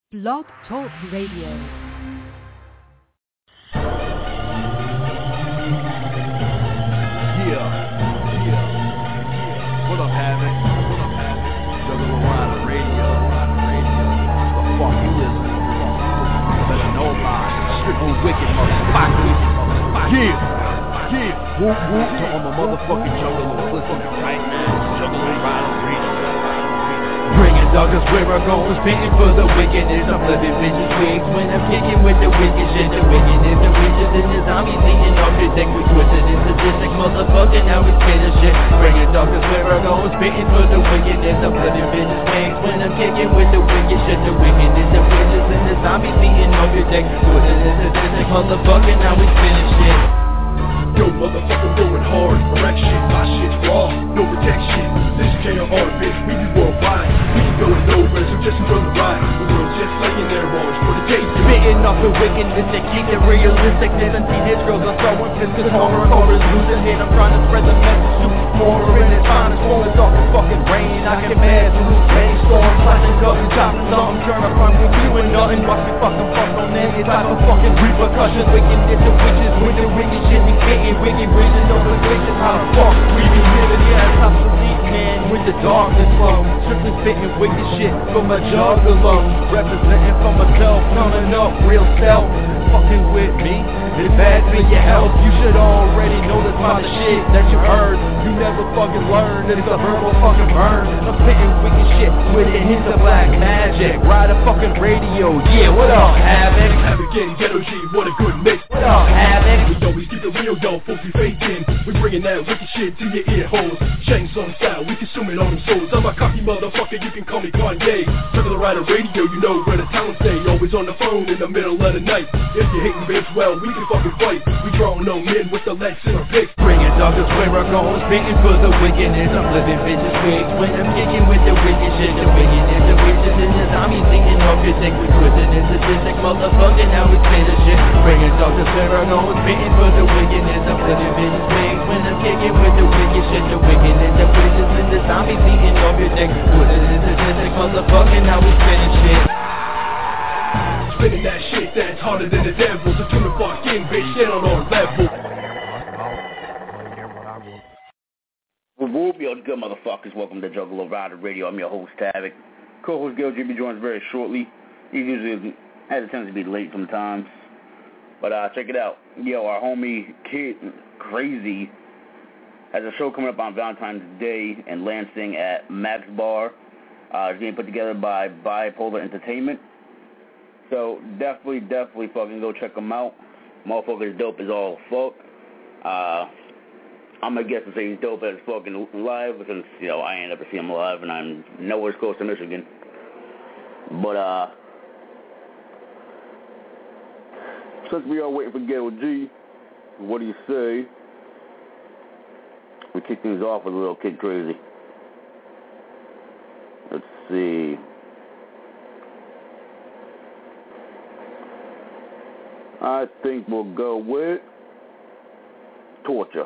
Blog Talk Radio. Yeah. What up, Havoc? Juggalo Rider Radio. What the fuck you listening to? Better know about it. Strictly wicked motherfuckers. Yeah. Whoop whoop to all my motherfucking juggalos listening right now. Juggalo Rider Radio. Bringing doggers where I go, spitting for the wickedness. I'm flipping bitches wigs when I'm kicking with the wicked shit. The wickedness, the witches and the zombies eating off your dick. We twisted and sadistic, motherfucker, now we spit a shit. Bringing doggers where I go, spitting for the wickedness. I'm flipping bitches wigs when I'm kicking with the wicked shit. The wickedness, the witches and the zombies eating off your dick. Twisted and sadistic, motherfucker, now we spit a shit. Yo, motherfucker, going hard, correction, my shit's raw, no protection. This KR, bitch, we be worldwide. We can go nowhere, so just enjoy the ride. The world's just laying there, orange for the taste. Spitting off the wickedness and keep the realisticness. And see these girls are throwing fists, cause horror is losing hit. I'm trying to spread the message to more, and it's time to storm. It's off the fucking rain, I get mad through the rainstorm. Flashing up and chopping something, turn up on me, doing nothing. Watch me fucking fuck on any type of fucking repercussions. Wickedness and witches with the wicked shit we getting. Wicked vision over vision, how the fuck we be living, yeah, it's obsolete, man, with the darkness flow. Strictly spitting wicked shit from a juggalo. Representing for myself, coming up real self. Fucking with me, it's bad for your health. You should already know this about the shit that you heard. You never fucking learned, it's a verbal fucking burn. I'm spitting wicked shit with a hint of black magic. Ride a fucking radio, yeah, what up, Havoc? Havoc and Ghetto G, what a good mix. What up, Havoc? We always keep it real, yo, folks we faking. We bringing that wicked shit to your ear holes. Chainsaw style, we consuming all them souls. I'm a cocky motherfucker, you can call me Kanye. Juggalo Rider Radio, you know where the talent stay. Always on the phone in the middle of the night. If you hating bitch, well, we can fucking fight. We drawing on men with the legs in our picks. Bringing doggers where I go, spitting for the wickedness. I'm flipping bitches wigs when I'm kicking with the wicked shit. The wickedness, the witches and the zombies eating off your dick. We twisted and sadistic, motherfucker, now we spit a shit. Bringing doggers where I go, spitting for the wickedness. I'm flipping bitches wigs when I'm kicking with the wicked shit. The wickedness, the witches and the zombies eating off your dick. Twisted and sadistic, motherfucker, now we spit a shit. Spinning that shit that's harder than the devil. So tune the fuck in, bitch, get on our level. Whoop, yo, good motherfuckers. Welcome to Juggalo Rider Radio. I'm your host, Havoc. Co-host Gil Jimmy joins very shortly. He usually has a tendency to be late sometimes. But check it out. Yo, our homie Kid Crazy has a show coming up on Valentine's Day in Lansing at Max Bar. It's being put together by Bipolar Entertainment. So definitely fucking go check him out. Motherfucker is dope as all fuck. I'm gonna guess to say he's dope as fucking live because, you know, I ain't ever seen him live and I'm nowhere close to Michigan. But since we are waiting for Ghetto G, what do you say we kick things off with a little Kid Crazy? Let's see. I think we'll go with Torture.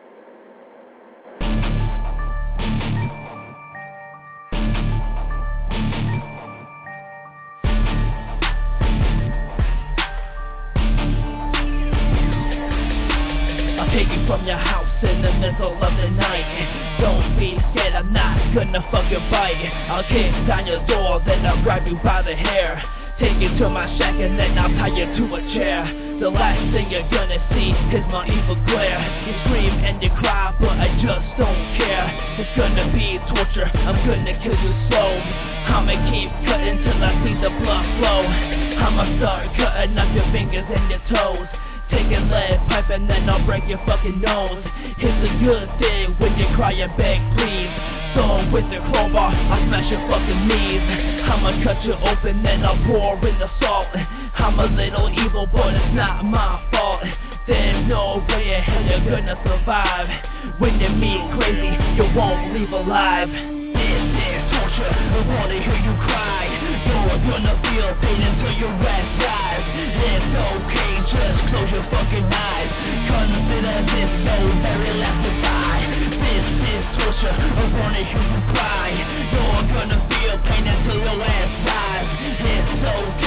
I'll take you from your house in the middle of the night. Don't be scared, I'm not gonna fucking bite. I'll kick down your door, then I'll grab you by the hair. Take you to my shack and then I'll tie you to a chair. The last thing you're gonna see is my evil glare. You scream and you cry, but I just don't care. It's gonna be torture, I'm gonna kill you slow. I'ma keep cutting till I see the blood flow. I'ma start cutting off your fingers and your toes. Take a lead pipe and then I'll break your fucking nose. It's a good thing when you cry and beg please. So with the crowbar, I'll smash your fucking knees. I'ma cut you open, then I'll pour in the salt. I'm a little evil, but it's not my fault. There's no way in hell you're gonna survive. When you meet Crazy, you won't leave alive. This is torture, I wanna hear you cry. You're gonna feel pain until your ass dies. It's okay, just close your fucking eyes. Consider this so very last goodbye. This is torture, I wanna hear you cry. You're gonna feel pain until your ass dies. It's okay.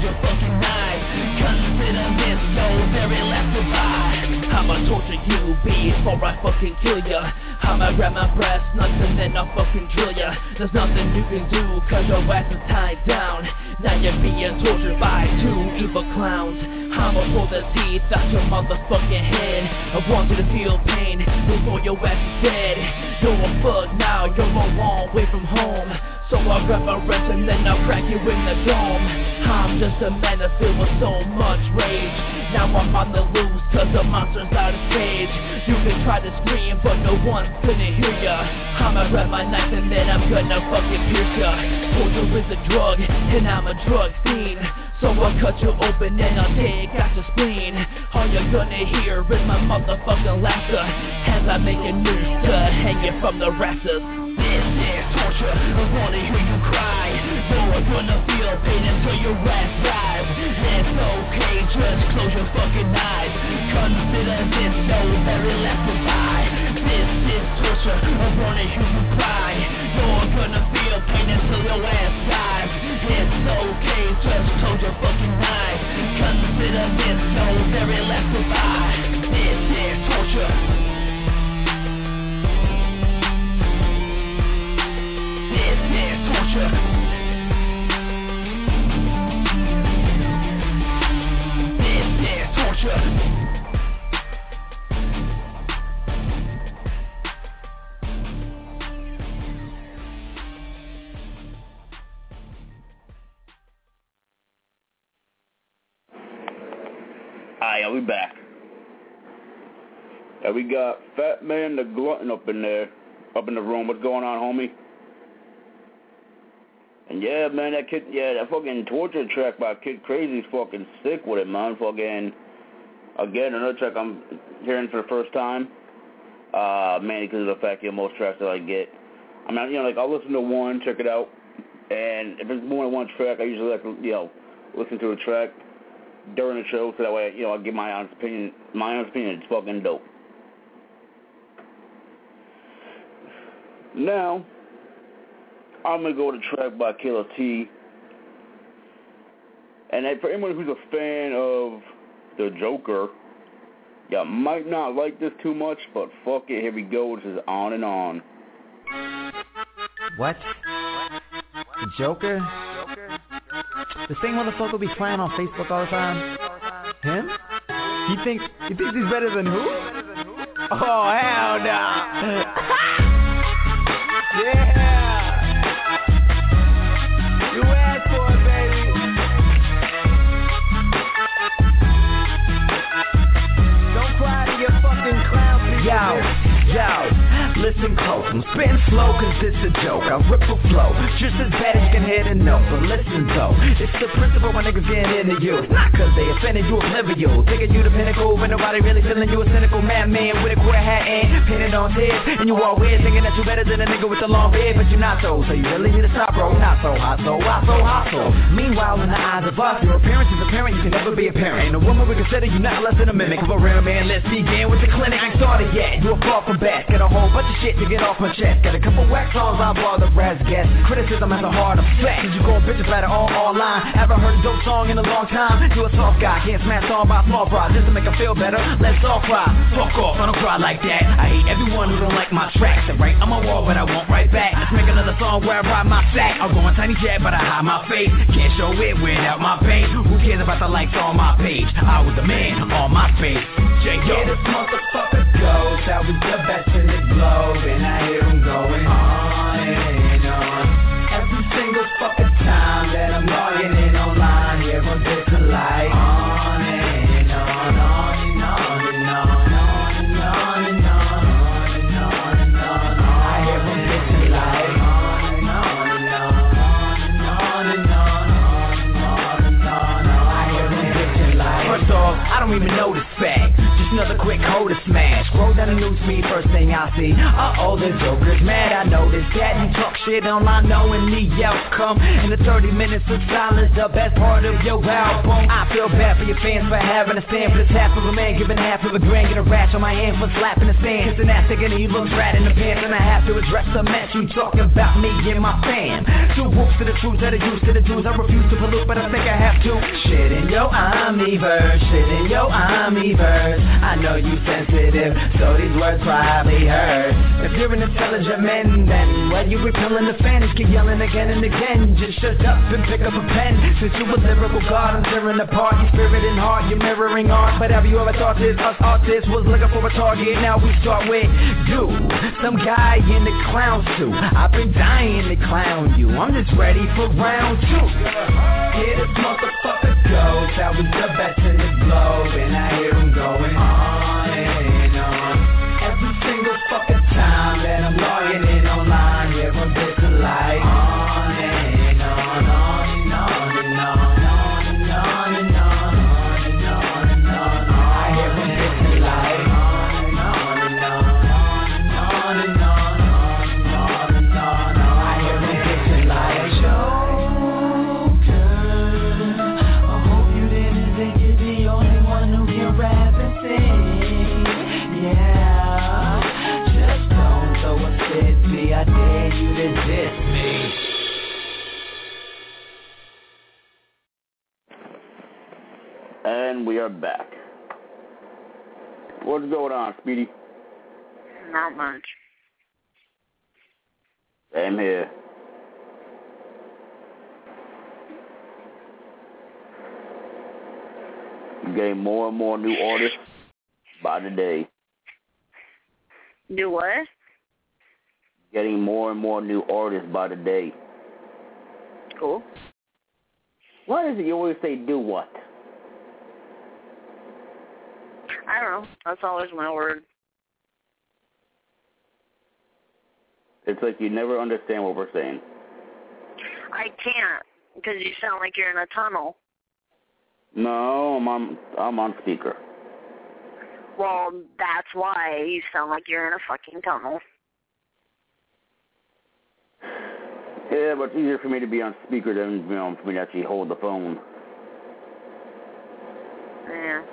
your fucking knife. Consider this your very last goodbye. I'ma torture you before I fucking kill ya. I'ma grab my breast nuts and then I'll fucking drill ya. There's nothing you can do cause your ass is tied down. Now you're being tortured by two evil clowns. I'ma pull the teeth out your motherfucking head. I want you to feel pain before your ass is dead. You're a fuck now, you're a long way from home. So I'll grab a wrench and then I'll crack you in the dome. I'm just a man that filled with so much rage. Now I'm on the loose cause the monster's out of stage. You can try to scream but no one's gonna hear ya. I'ma grab my knife and then I'm gonna fucking pierce ya. Torture is a drug and I'm a drug fiend. So I'll cut you open and I'll take out your spleen. All you're gonna hear is my motherfucking laughter as I make a noose to hang you from the rafters. This is torture, I wanna hear you cry. You're gonna feel pain until your ass dies. It's okay, just close your fucking eyes. Consider this your very last goodbye. This is torture, I wanna hear you cry. You're gonna feel pain until your ass dies. It's okay, just close your fucking eyes. Consider this your very last goodbye. This is torture. This is torture. This is torture. Alright, we back. Yeah, we got Fat Man the Glutton up in there, up in the room. What's going on, homie? And yeah, man, that fucking torture track by Kid Crazy's fucking sick with it, man. Fucking, again, another track I'm hearing for the first time. Mainly because of the fact that most tracks that I get, I mean, you know, like, I'll listen to one, check it out, and if it's more than one track, I usually like to, you know, listen to a track during the show, so that way, you know, I'll give my honest opinion. My honest opinion, it's fucking dope. Now, I'm going to go to a track by Killer T. And for anyone who's a fan of the Joker, you might not like this too much, but fuck it, here we go. This is On and On. What? The Joker? The same motherfucker be crying on Facebook all the time? Him? You think he's better than who? Oh, hell no. Yeah. You asked for it, baby. Don't cry to your fucking clown people. Yo. Listen close, I'm spitting slow cause it's a joke. I rip a flow, just as bad as you can hear the note. But listen though, it's the principle when niggas getting into you. It's not cause they offended you, oblivious. Taking you to pinnacle, but nobody really feeling you. A cynical madman with a quarter hat and painted on tears. And you all weird, thinking that you better than a nigga with a long beard. But you're not so you really need to stop, bro. Not so hot, so hot, so hot, so. Meanwhile, in the eyes of us, your appearance is apparent, you can never be a parent. And a woman would consider you not less than a mimic of a real man. Let's begin with the clinic, I ain't started yet. You're far from bad, got a whole bunch of shit to get off my chest. Got a couple wax songs on board the brass guest. Criticism has a hard effect, cause you gon' bitches better all online. Haven't heard a dope song in a long time. You a soft guy, can't smash on by a small bra. Just to make her feel better, let's all cry. Fuck off, I don't cry like that. I hate everyone who don't like my tracks. I write on my wall, but I won't write back. Let's make another song where I ride my sack. I'll go on Tiny Jet, but I hide my face. Can't show it without my pain. Who cares about the likes on my page? I was the man on my face. J.O. Yeah, this motherfucker goes. That was the best in the globe. And I hear him going on and on. Every single fucking time that I'm logging in online, hear him bitch like on and on, on and on and on, on and on and on, on and on and on. I hear him bitching like on and on and on, on and on, on and on and on. I hear him bitching like. First off, I don't even know this fact. just another quick code to smash. Scroll down the news feed, first thing I see. Uh-oh, the Joker's mad. I noticed that he talk shit online knowing the outcome. And the 30 minutes of silence, the best part of your album. I feel bad for your fans for having a stand, but it's half of a man giving half of a grand. Get a rash on my hand for slapping the sand. Kissing ass and he looks rat in the pants, and I have to address the mess. You talking about me and my fam. Two whoops to the truth that are used to the Jews. I refuse to pollute, but I think I have to. Shit in your omniverse, shit in your omniverse. I know you sensitive, so these words probably hurt. If you're an intelligent man, then why you repelling the fans? Keep yelling again and again. Just shut up and pick up a pen. Since you a lyrical god, I'm tearing apart your spirit and heart. You're mirroring art, but have you ever thought this? Us artists was looking for a target. Now we start with you, some guy in the clown suit. I've been dying to clown you. I'm just ready for round two. Here this motherfucker goes. That was the best in the globe, and I hear him going on and on. Every single fucking time that I'm logging in online, hear him bitch like on and on, on and on and on, on and on and on, on and on and on. I hear him bitch like on and on and on, on and on, on and on. I hear him bitch like Joker. I hope you didn't think you're the only one who can rap and sing. Yeah, just don't throw a fit me. I dare you to diss me. And we are back. What's going on, Speedy? Not much. Same here. I'm getting more and more new artists by the day. Do what? Getting more and more new artists by the day. Cool. Why is it you always say do what? I don't know. That's always my word. It's like you never understand what we're saying. I can't, because you sound like you're in a tunnel. No, I'm on speaker. Well, that's why you sound like you're in a fucking tunnel. Yeah, but it's easier for me to be on speaker than, for me to actually hold the phone. Yeah.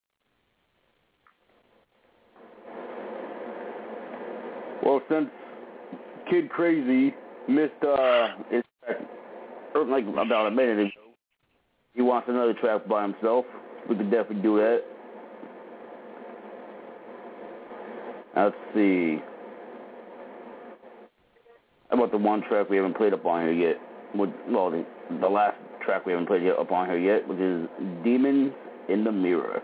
Well, since Kid Crazy missed his track, like about a minute ago, he wants another track by himself. We could definitely do that. Let's see. How about the one track we haven't played up on here yet? Well, the last track we haven't played up on here yet, which is Demons in the Mirror.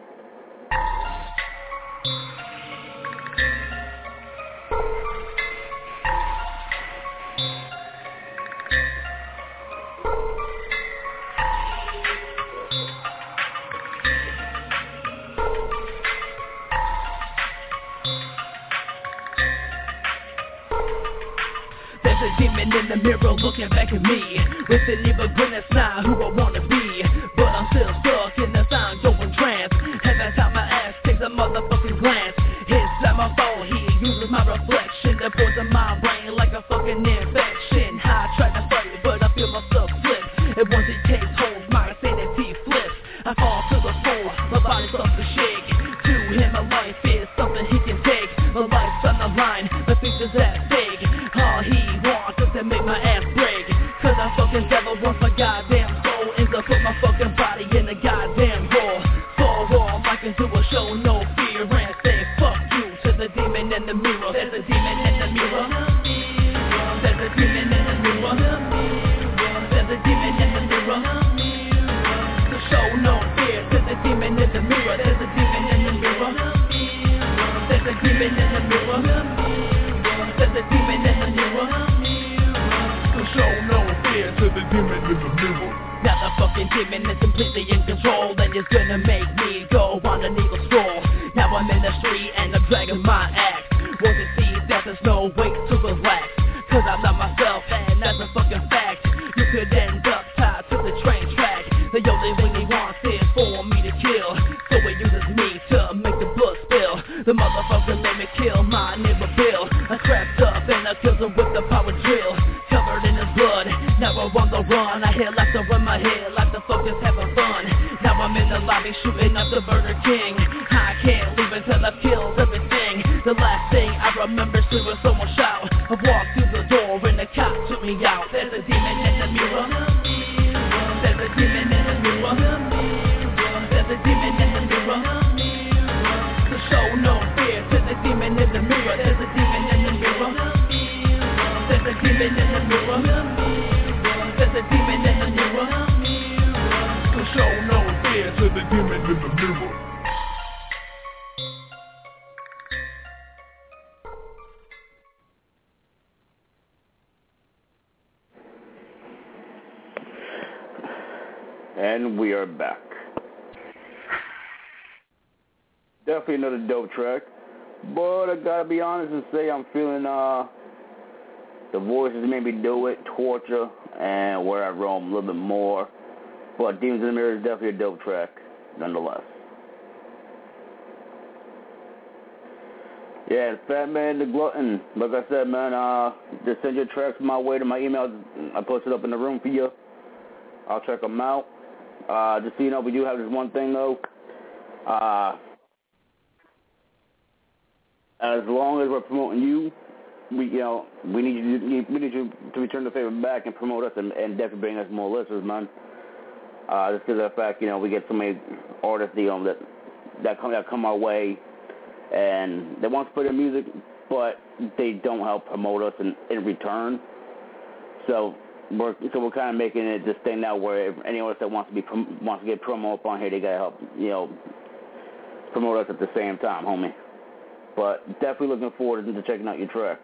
In the mirror looking back at me with an evil grin, that's not who I wanna be. But I'm still stuck in the sound going trance. Every time my ass takes a motherfucking glance, inside my phone he uses my reflection to poison my brain like a fucking infection. I try to fight it, but I feel myself slip, and once it takes hold, my sanity flips. I fall to the floor, my body starts to shake. To him, my life is something he can take. My life's on the line, my features at stake. All he wants is to make my ass break. Cause I fucking devil wants my goddamn soul, and to put my fucking body in a goddamn hole. So all I can do is show no fear and say fuck you to the demon in the mirror. There's a demon in the mirror. There's a demon in the mirror. There's a demon in the mirror. So show no fear to the demon in the mirror. There's a demon in the mirror. There's a demon in the mirror. There's a demon in the mirror. So show no fear to the demon in the mirror. Now the fucking demon is completely in control, and it's gonna make me go on an evil stroll. Now I'm in the street and I'm dragging my axe. Won't you see that there's no way to relax? Cause I love myself, and that's a fucking fact. You could end up tied to the train track. The only thing he wants is for me to kill, so he uses me to make the the focus, having fun. Now I'm in the lobby shooting up the Burger King. I can't leave until I've killed everything. The last thing I remember is hearing someone shout. I walked through the door and the cop took me out. There's a demon in the mirror. There's a demon in the mirror. There's a demon in the mirror. So show no fear to the demon in the mirror. There's a demon in the mirror. There's a demon in the mirror. There's a demon in the mirror. So show no fear to the demon in the mirror. And we are back. Definitely another dope track. But I gotta be honest and say I'm feeling the voices made me do it, Torture, and Where I Roam a little bit more. But Demons in the Mirror is definitely a dope track, nonetheless. Yeah, Fat Man the Glutton. Like I said, man, just send your tracks my way to my email. I posted up in the room for you. I'll check them out. Just so you know, we do have this one thing, though. As long as we're promoting you, we need you to return the favor back and promote us and definitely bring us more listeners, man. Just because of the fact, we get so many artists, that come our way, and they want to play their music, but they don't help promote us in return. So we're kind of making it this thing now where if any artist that wants to get promo up on here, they gotta help promote us at the same time, homie. But definitely looking forward to checking out your tracks.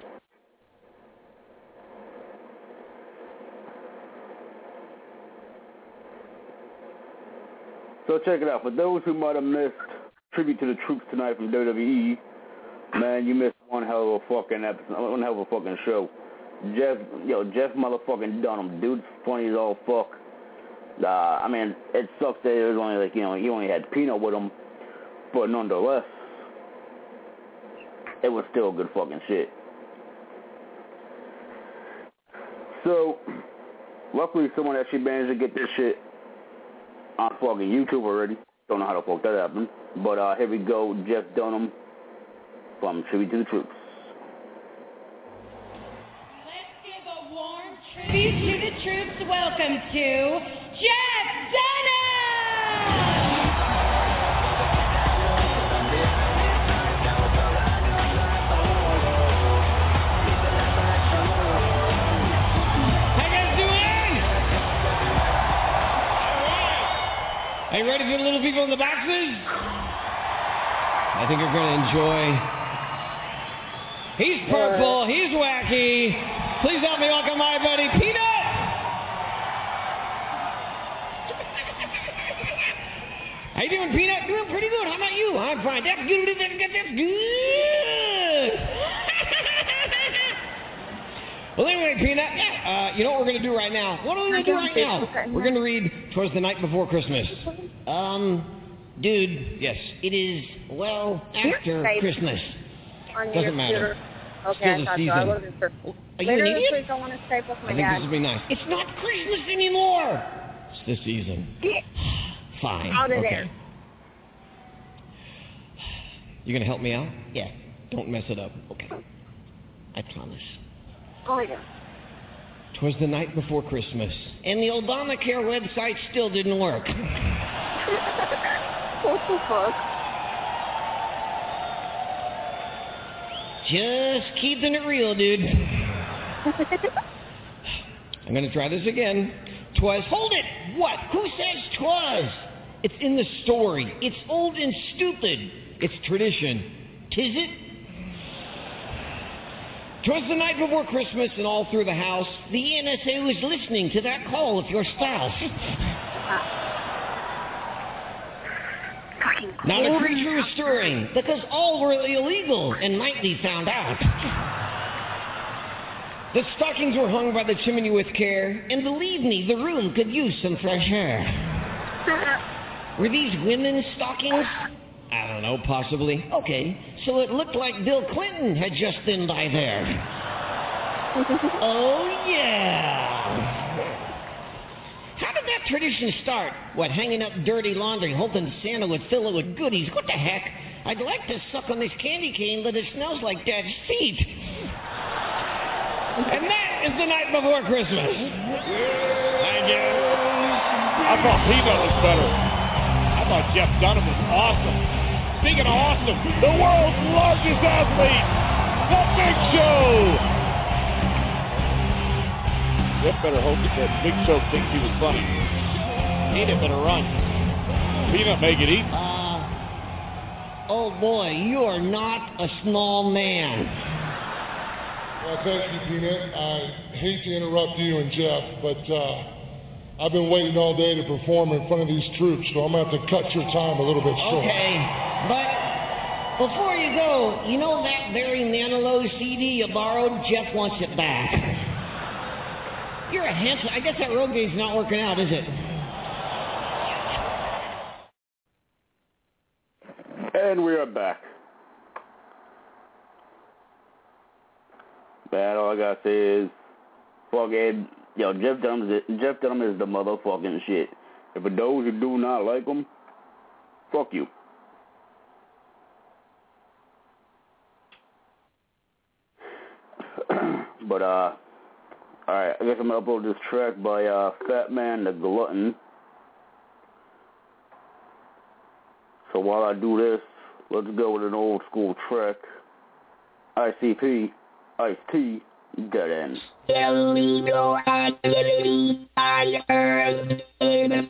So check it out. For those who might have missed Tribute to the Troops tonight from WWE, man, you missed one hell of a fucking episode, one hell of a fucking show. Jeff motherfucking Dunham, dude's funny as all fuck. I mean, it sucks that it was only he only had Pino with him, but nonetheless, it was still good fucking shit. So, luckily someone actually managed to get this shit on fucking YouTube already. Don't know how the fuck that happened. But here we go, Jeff Dunham from Tribute to the Troops. Let's give a warm tribute to the troops. Welcome to Jeff Dunham! Are you ready for the little people in the boxes? I think you're going to enjoy. He's purple. He's wacky. Please help me welcome my buddy, Peanut. How you doing, Peanut? Doing pretty good. How about you? I'm fine. That's good. That's good. Well, anyway, Peanut, you know what we're going to do right now? What are we going to do right now? We're going to read Twas the Night Before Christmas. Dude, yes, it is, after Christmas. Doesn't matter. Okay, still the season. So. I wasn't sure. Are you an idiot? I want to Skype with my I think dad. this will be nice. It's not Christmas anymore. It's the season. Fine. Out of okay. there. You going to help me out? Yeah. Don't mess it up. Okay. I promise. Oh, yeah. 'Twas the night before Christmas, and the Obamacare website still didn't work. What the fuck? Just keeping it real, dude. I'm going to try this again. 'Twas... Hold it! What? Who says 'twas? It's in the story. It's old and stupid. It's tradition. 'Tis it? 'Twas the night before Christmas, and all through the house, the NSA was listening to that call with your spouse. Not a creature was stirring, because all were illegal and might be found out. The stockings were hung by the chimney with care, and believe me, the room could use some fresh air. Were these women's stockings? I don't know, possibly. Okay, so it looked like Bill Clinton had just been by there. Oh, yeah. How did that tradition start? What, hanging up dirty laundry, hoping Santa would fill it with goodies? What the heck? I'd like to suck on this candy cane, but it smells like Dad's feet. And that is the night before Christmas. Thank you. I thought Peanut was better. I thought Jeff Dunham was awesome. Speaking of awesome, the world's largest athlete, The Big Show. Jeff better hope that Big Show thinks he was funny. Peanut better run. Peanut may get eaten. Oh boy, you are not a small man. Well, thank you, Peanut. I hate to interrupt you and Jeff, but I've been waiting all day to perform in front of these troops, so I'm going to have to cut your time a little bit short. Okay, but before you go, you know that Barry Manilow CD you borrowed? Jeff wants it back. You're a handsome... I guess that road game's not working out, is it? And we are back. Man, all I gotta say is, fucking, yo, Jeff Dunham is the motherfucking shit. And for those who do not like him, fuck you. But, alright, I guess I'm gonna upload this track by Fat Man the Glutton. So while I do this, let's go with an old school track. ICP, Ice-T, Dead End. Tell me no, I believe I heard in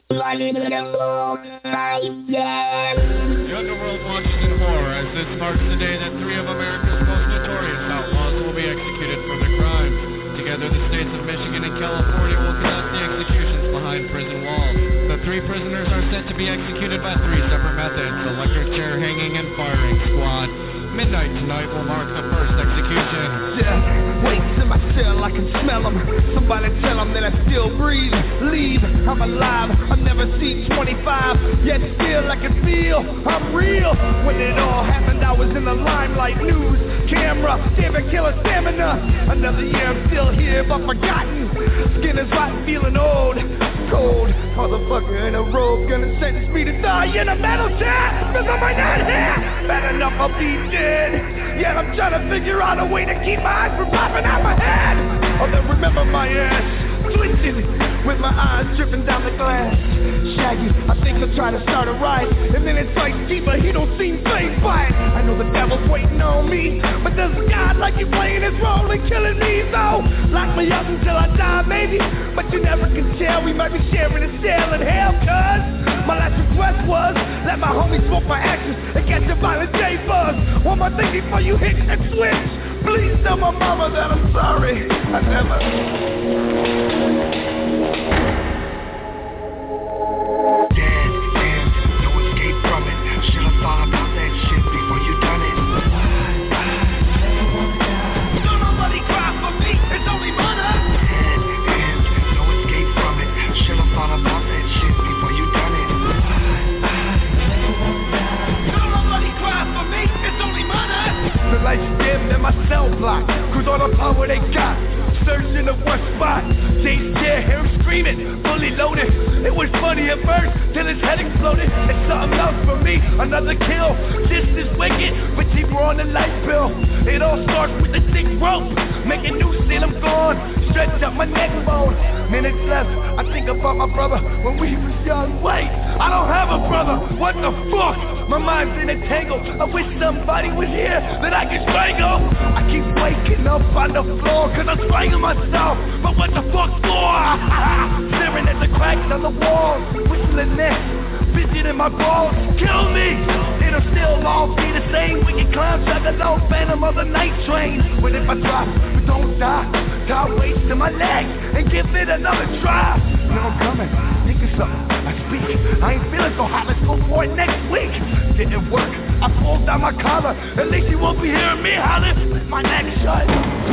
The underworld watches in horror as this marks the day that 3 of America's most notorious outlaws will be executed for their crimes. Together, the states of Michigan and California will conduct the executions behind prison walls. The 3 prisoners are set to be executed by 3 separate methods: electric chair hanging and firing squad. Midnight tonight will mark the first execution. Death waits in my cell, I can smell him. Somebody tell him that I still breathe. Leave, I'm alive, I've never seen 25. Yet still I can feel I'm real. When it all happened, I was in the limelight. News, camera, David Killer stamina. Another year I'm still here, but forgotten. Skin is rotten, feeling old. Cold, motherfucker in a robe gonna sentence me to die in a metal chair. Cause I might not here. Bad enough I'll be dead. Yet I'm trying to figure out a way to keep my eyes from popping out my head. Oh, then remember my ass twitching with my eyes dripping down the glass. Shaggy, I think he'll try to start a riot, and then it's like deeper, he don't seem fazed by it. I know the devil's waiting on me, but does God like you playing his role and killing me? So lock me up until I die, maybe, but you never can tell. We might be sharing a cell in hell, cuz my last request was let my homies smoke my ashes and catch a violent J-buzz. One more thing before you hit and switch. Please tell my mama that I'm sorry. I never. Dead end, no escape from it. Should've thought about that shit before you done it. Don't nobody cry for me, it's only murder. Dead end, no escape from it. Should've thought about that shit before you done it. Don't nobody cry for me, it's only murder. The lights dimmed and my cell blocked. Cruise all the power they got. Searching the worst spot. Jay's scared, hear him screaming, fully loaded. It was funny at first, till his head exploded. It's something else for me, another kill. This is wicked, but cheaper on the light bill. It all starts with the thick rope. Making new seal, I'm gone. Stretch up my neck bone. Minutes left, I think about my brother when we was young. Wait, I don't have a brother, what the fuck? My mind's in a tangle. I wish somebody was here that I could strangle. I keep waking up on the floor cause I'm strangling myself. But what the fuck for? Staring at the cracks on the walls, whistling next, fidgeting my balls. Kill me! It'll still all be the same. Wicked clown, juggalo, phantom of the night train. But if I drop, but don't die, God waits to my legs and give it another try. You know I'm coming, think of something, I speak. I ain't feeling so hot, let's go for it next week. Didn't work, I pulled down my collar. At least you won't be hearing me holler with my neck shut.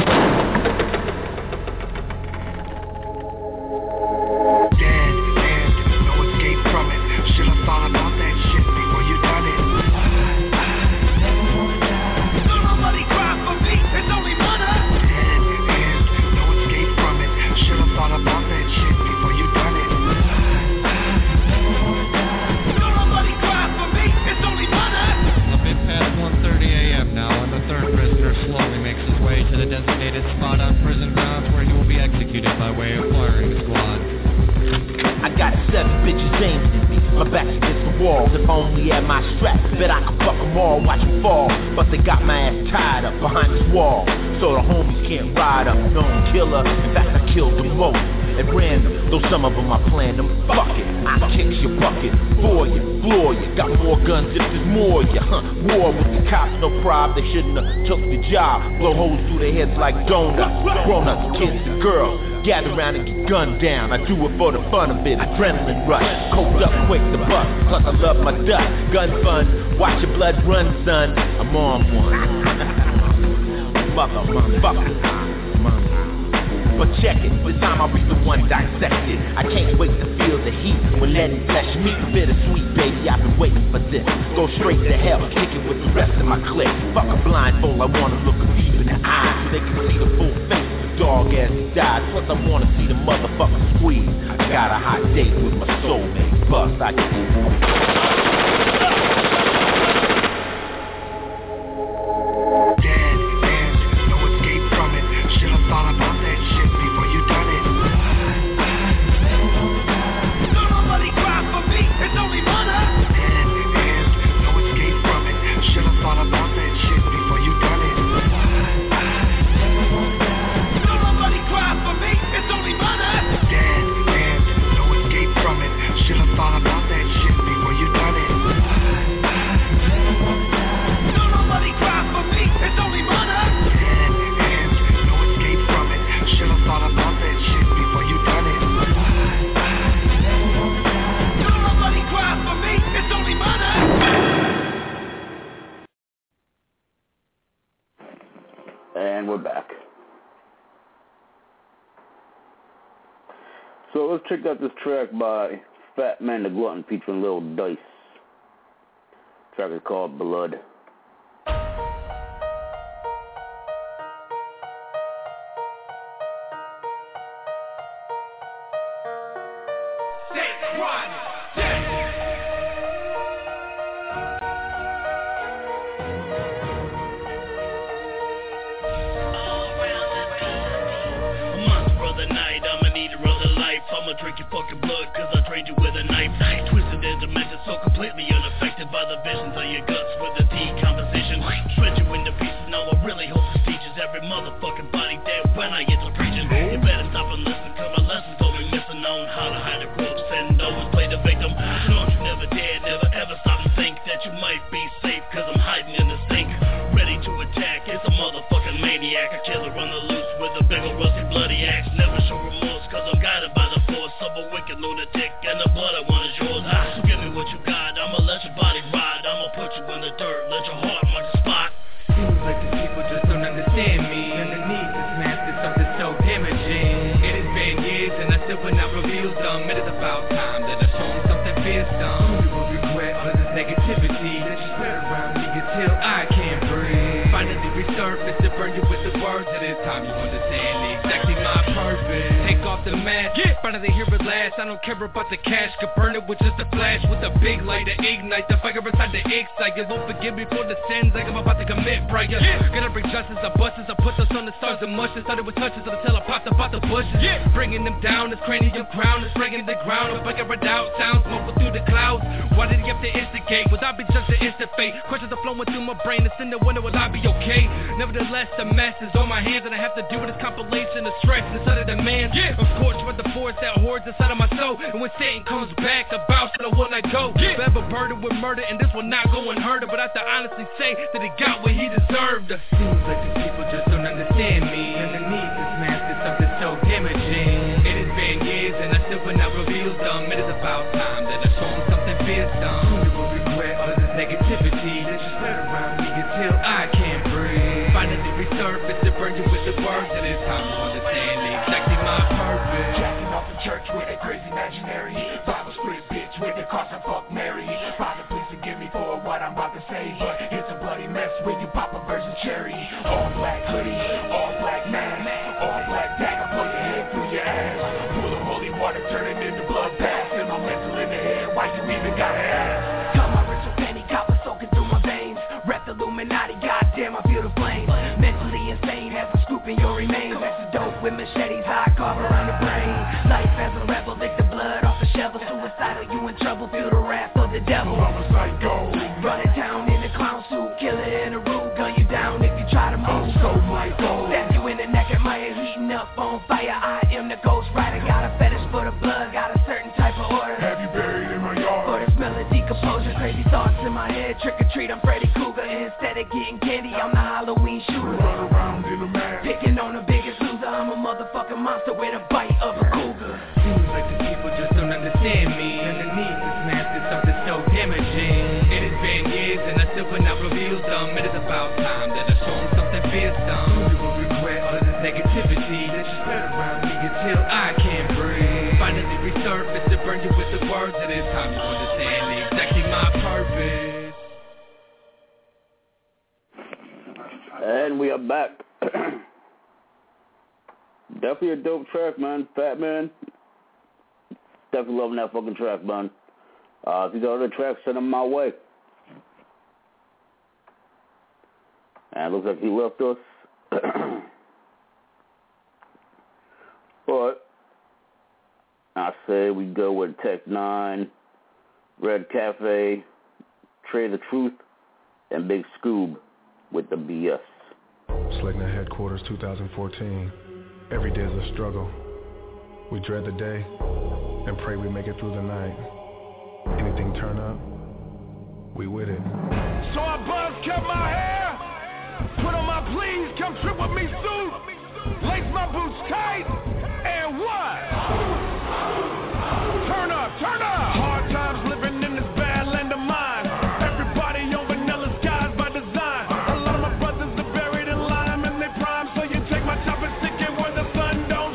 Dead end, no escape from it. Should've thought about that shit before you done it. Don't nobody cry for me, it's only murder. Dead end, no escape from it. Should've thought about that shit before you done it. bitches aimed at me. My back's against the wall. If I only had my strap, bet I could fuck them all, watch them fall. But they got my ass tied up behind this wall, so the homies can't ride up. Known killer, in fact I killed them most at random, though some of them I planned them. Fuck it, I kick your bucket for you, floor you. Got more guns if there's more you. War with the cops, no problem. They shouldn't have took the job. Blow holes through their heads like donuts. Grown-ups, kids and girls, gather around and get gunned down. I do it for the fun of it. Adrenaline rush, coked up quick to bust. Plus I love my dust. Gun fun, watch your blood run, son. I'm on one. Motherfucker. But check it, this time I'll be the one dissected. I can't wait to feel the heat when letting flesh meet. Bittersweet, baby, I've been waiting for this. Go straight to hell, kick it with the rest of my clique. Fuck a blindfold, I wanna look deep in the eyes so they can see the full face of the dog as he dies. Plus I wanna see the motherfucker squeeze. I got a hot date with my soulmate, Bust. Thought about that shit before you done it. Don't nobody cry for me, it's only murder. And no escape from it. Should've thought about that shit before you done it. Don't nobody cry for me, it's only murder. And no escape from it. Should've thought about that shit before you done it. Don't nobody cry for me, it's only murder. Should've thought about that shit before you done it. Don't nobody cry for me, it's only murder. And we're back. So let's check out this track by Fat Man the Glutton featuring Lil Dice. The track is called Blood. Drink your fucking blood, cause I drained you with a knife. Twisted in dimensions so completely unaffected by the visions of your guts with the decomposition. Shred you into pieces, now I really hope this teaches every motherfucking body dead when I get to preaching. You better stop and listen, cause my lessons don't be missing on how to hide the ropes and always play the victim. Don't you never dare, never ever stop and think that you might be safe, cause I'm hiding in the sink. Ready to attack, it's a motherfucking maniac. A killer on the loose with a big ol' rusty bloody axe. Never show remorse, cause I'm guided by the force of a wicked lunatic, and the blood I want is yours. So give me what you got, I'ma let your body ride. I'ma put you in the dirt, let your heart mark the spot. Seems like the people just don't understand me. Underneath this mask is something so damaging. It has been years and I still will not reveal them. It is about time that I show them something fearsome. You will regret all of this negativity that you spread around me until I can't breathe. Finally resurface to burn you with the words. It is time you understand exactly my purpose. Take off the mask, finally hear it last. I don't care about the cash, could burn it with just a flash. With a big light to ignite the fire inside the excite. You won't forgive me for the sins like I'm about to commit prior. Gonna bring justice, I busters, I put this on the stars and mushes. Started with touches until I popped up out the bushes. Bringing them down, this cranium crown is breaking the ground. If I get rid out, sounds smoking through the clouds. Why did he have to instigate? Would I be just an instant fate? Questions are flowing through my brain, it's in the window, will I be okay? Nevertheless, the mess is on my hands and I have to deal with this compilation of stress inside of the man. Of course, with the force that hoards inside of my soul. And when Satan comes back, I bounce and I will not go. Forever burdened with murder, and this will not go unheard of. But I have to honestly say that he got what he deserved. Seems like the people just don't understand me. Underneath this mask is something so damaging. It has been years and I still will not reveal them. It is about time that I show them something fearsome. You will regret all of this negativity that you spread around me until I can't breathe. Finally resurface to burn you with the words. It is time to understand exactly my purpose. Jacking off in church with a crazy imaginary Bible script bitch with the cross and fuck Mary. Father, please forgive me for what I'm about to say, but it's a bloody mess when you pop a virgin cherry. All black hoodie, all black man, all black dagger, pull your head through your ass. Full of holy water turning into blood baths. And my mental in the head, why you even gotta ask? Got my ritual penny copper soaking through my veins. Rep the Illuminati, goddamn I feel the flames. Mentally insane, have a scoop in your remains. That's dope with machetes, high carve around the brain. Life as a rebel, lick the blood off the shovel. Suicidal, fight, you in trouble, feel the wrath of the devil. I'm a psycho. Running down in a clown suit, killer in a room, gun you down if you try to move. I'm so Michael. Stab you in the neck at my heating up on fire. I am the ghost rider, got a fetish for the blood, got a certain type of order. Have you buried in my yard? For the smell of decomposure, crazy thoughts in my head, trick or treat, I'm Freddy Krueger. Instead of getting candy, I'm the Halloween shooter. Run around in a mask, picking on the biggest loser. I'm a motherfucking monster with a bite of a cougar. Seems like the people just don't understand me. Underneath this mask is something so damaging. It has been years and I still will not reveal them. It is about time that I show them something fearsome. You will regret all of this negativity that you spread around me until I can't breathe. Finally resurface to burn you with the words. It is time you understand exactly my purpose. And we are back. Definitely a dope track, man. Fat Man. Definitely loving that fucking track, man. If you got other tracks, send them my way. And it looks like he left us. But I say we go with Tech 9, Red Cafe, Trey the Truth, and Big Scoob with the BS. Slegna Headquarters 2014. Every day is a struggle. We dread the day and pray we make it through the night. Anything turn up, we with it. So I buzz cut my hair, put on my please, come trip with me suit, lace my boots tight, and what? Turn up, turn up. Hard times living in this bad land of mine. Everybody on vanilla skies by design. A lot of my brothers are buried in lime in their prime, so you take my top and stick it where the sun don't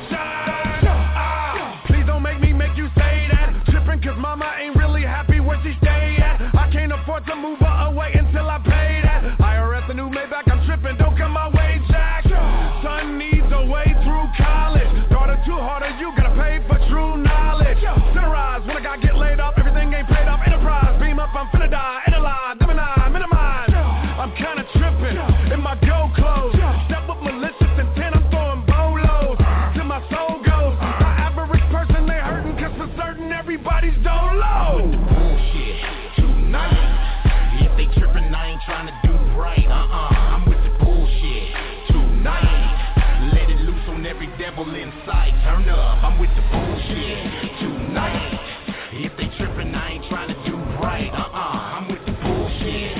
shine. Please don't make me make you say that. Tripping cause mama ain't really happy where she stay at. I can't afford to move her away until I pay that. IRS a new Maybach, I'm tripping, don't come my way, Jack. Son needs a way through college. Daughter too harder, you gotta pay for true knowledge. Sunrise, when I gotta get laid up, everything ain't paid off. Enterprise, beam up, I'm finna die. Analyze, minimize. I'm kinda tripping in my go clothes. Step up malicious intent, I'm throwing bolos till my soul goes. My average person, they hurting cause for certain everybody's dolo. I'm with the bullshit tonight. If they tripping, I ain't trying to do right. I'm with the bullshit tonight. Let it loose on every devil in sight. Turn up, I'm with the bullshit tonight. If they tripping, I ain't trying to do right. I'm with the bullshit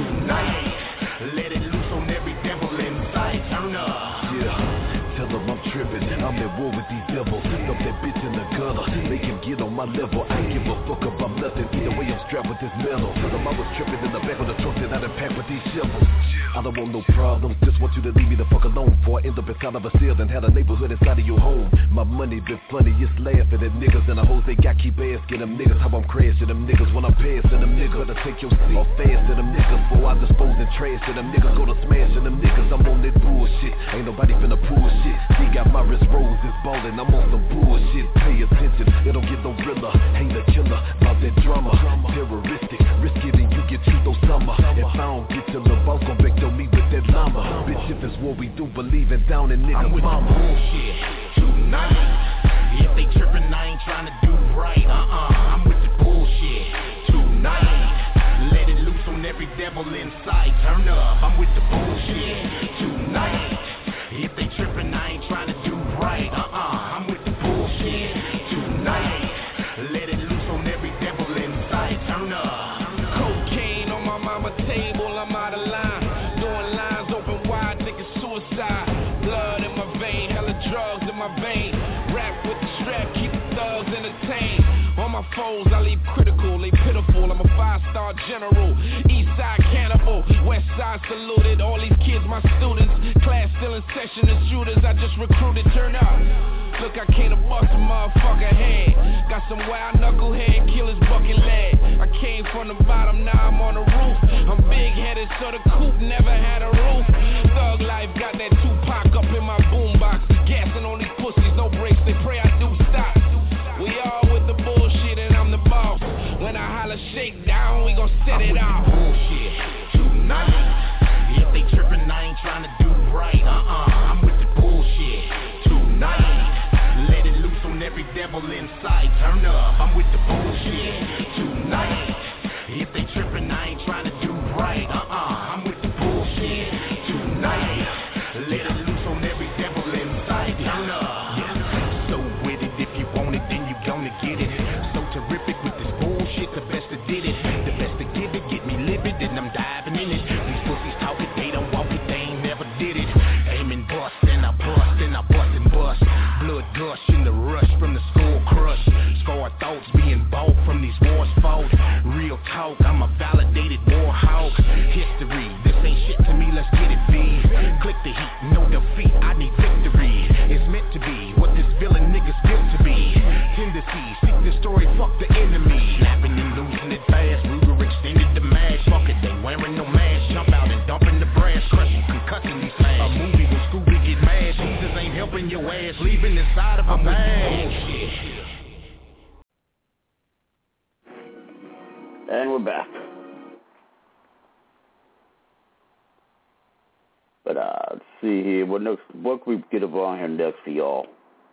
tonight. Let it loose on every devil in sight. Turn up. Yeah, tell them I'm tripping. I'm at war with these devils. Dump that bitch in the gutter. Make him get on my level. I ain't give a fuck about nothing. Either way, I'm strapped with this metal. Tell them I was tripping in the back of the truck that I done packed with these shovels. I don't want no problems. Just want you to leave me the fuck alone. Before I end up inside of a cell and had a neighborhood inside of your home. My money been funny. It's laughing at niggas and the hoes they got. Keep asking them niggas how I'm crashing them niggas when I'm passing them niggas. Better take your seat or fast to them niggas. Before I dispose and trash to them niggas. Go to smashing them niggas. I'm on that bullshit. Ain't nobody finna pull shit. He got my wrist roses ballin'. I'm on some bullshit. Pay attention. It don't get no realer. Ain't a killer. About that drama. Terroristic. Risk it and you get truth Osama. If I don't get to the boss, gon' back to me with that llama. Bitch, if it's what we do, believe in down in niggas. I'm with the bullshit tonight. If they trippin', I ain't trying to do right. I'm with the bullshit tonight. Let it loose on every devil in sight. Turn up, I'm with the bullshit tonight. If they trippin', I ain't trying to do right. I'm with the bullshit tonight. Let it loose on every devil in sight. Turn up. Cocaine on my mama's table, I'm out of line. Doing lines open wide, thinking suicide. Blood in my vein, hella drugs in my vein. Rap with the strap, keep the thugs entertained. On my foes, I leave critical, they pitiful. I'm a 5-star general, east side cannibal, west side saluted. All these kids, my students, class still in session. The shooters I just recruited, turn up. Look, I came to bust a motherfucker head. Got some wild knucklehead killers bucket lead. I came from the bottom, now I'm on the roof. I'm big-headed, so the coupe never had a roof. Thug life got that Tupac up in my boombox. Gassing on these pussies, no brakes, they pray I do stop. We all with the bullshit and I'm the boss. When I holler shake down, we gon' set it off. Bullshit tonight. If they trippin', I ain't trying to do right. I'm with the bullshit tonight. Let it loose on every devil devil inside. Turn up, I'm with the bullshit tonight. If they trippin', I ain't trying to do right. I'm with the bullshit tonight. Let it loose on every devil inside. Turn up. So with it, if you want it, then you gonna get it. So terrific with this bullshit, the best that did it. The best to give it, get me livid, and I'm diving in it. These pussies talk it, they don't walk it, they ain't never did it. Aim and bust, and I bust, and I bust and bust. Blood gush in the rush from the skull crush. Scarred thoughts being bought from these wars fought. Real talk, I'm a validated war hawk. History, this ain't shit to me, let's get it feed. Click the heat, no defeat, I need victory. It's meant to be what this villain nigga's built to be. Tendencies, seek the story, fuck the enemy. Snapping and losing it fast, Ruger extended the mash. Fuck it, they wearing no mask. Jump out and dumping the brass, crushing, concussing these flash. A movie when Scooby get mad, Jesus ain't helping your ass, leaving inside of a bag. And we're back. But let's see here. What can we get on here next for y'all?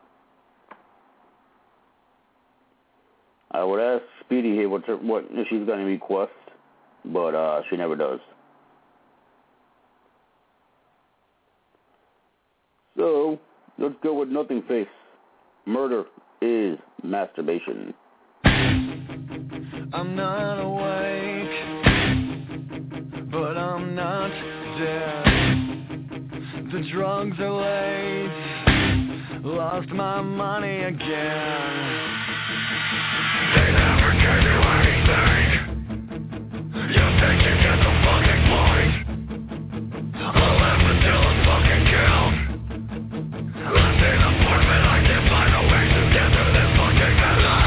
I would ask Speedy here what if she's got any requests, but she never does. So let's go with Nothing Face. Murder is masturbation. I'm not awake, but I'm not dead. The drugs are late, lost my money again. They never gave you anything. You think you get the fucking point? I'll live until I'm fucking killed. Left in an apartment, I can't find a way to get through this fucking life.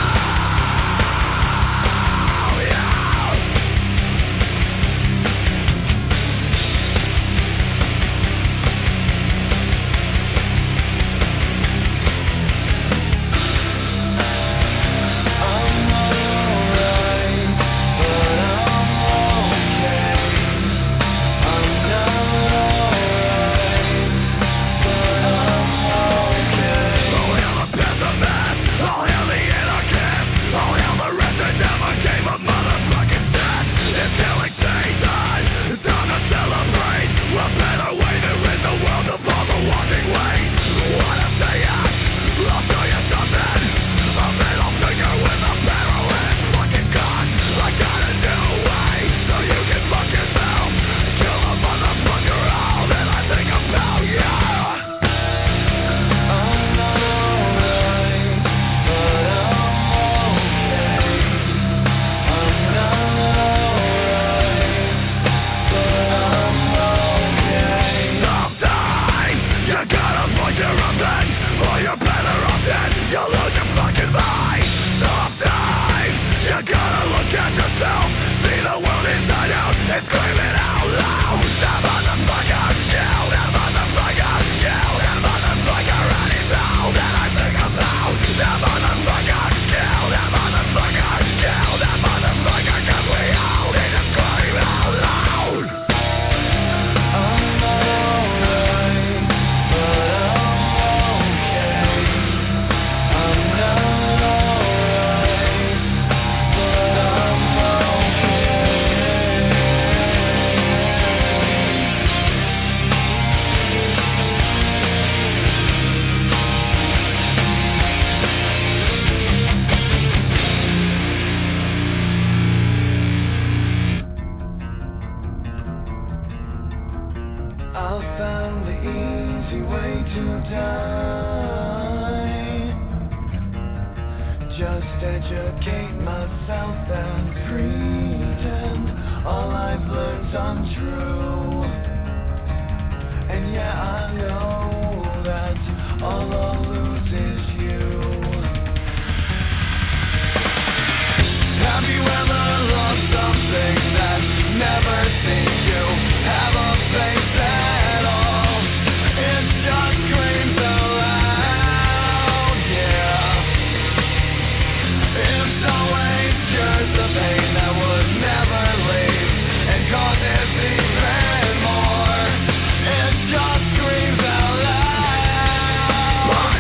More. It just screams out loud.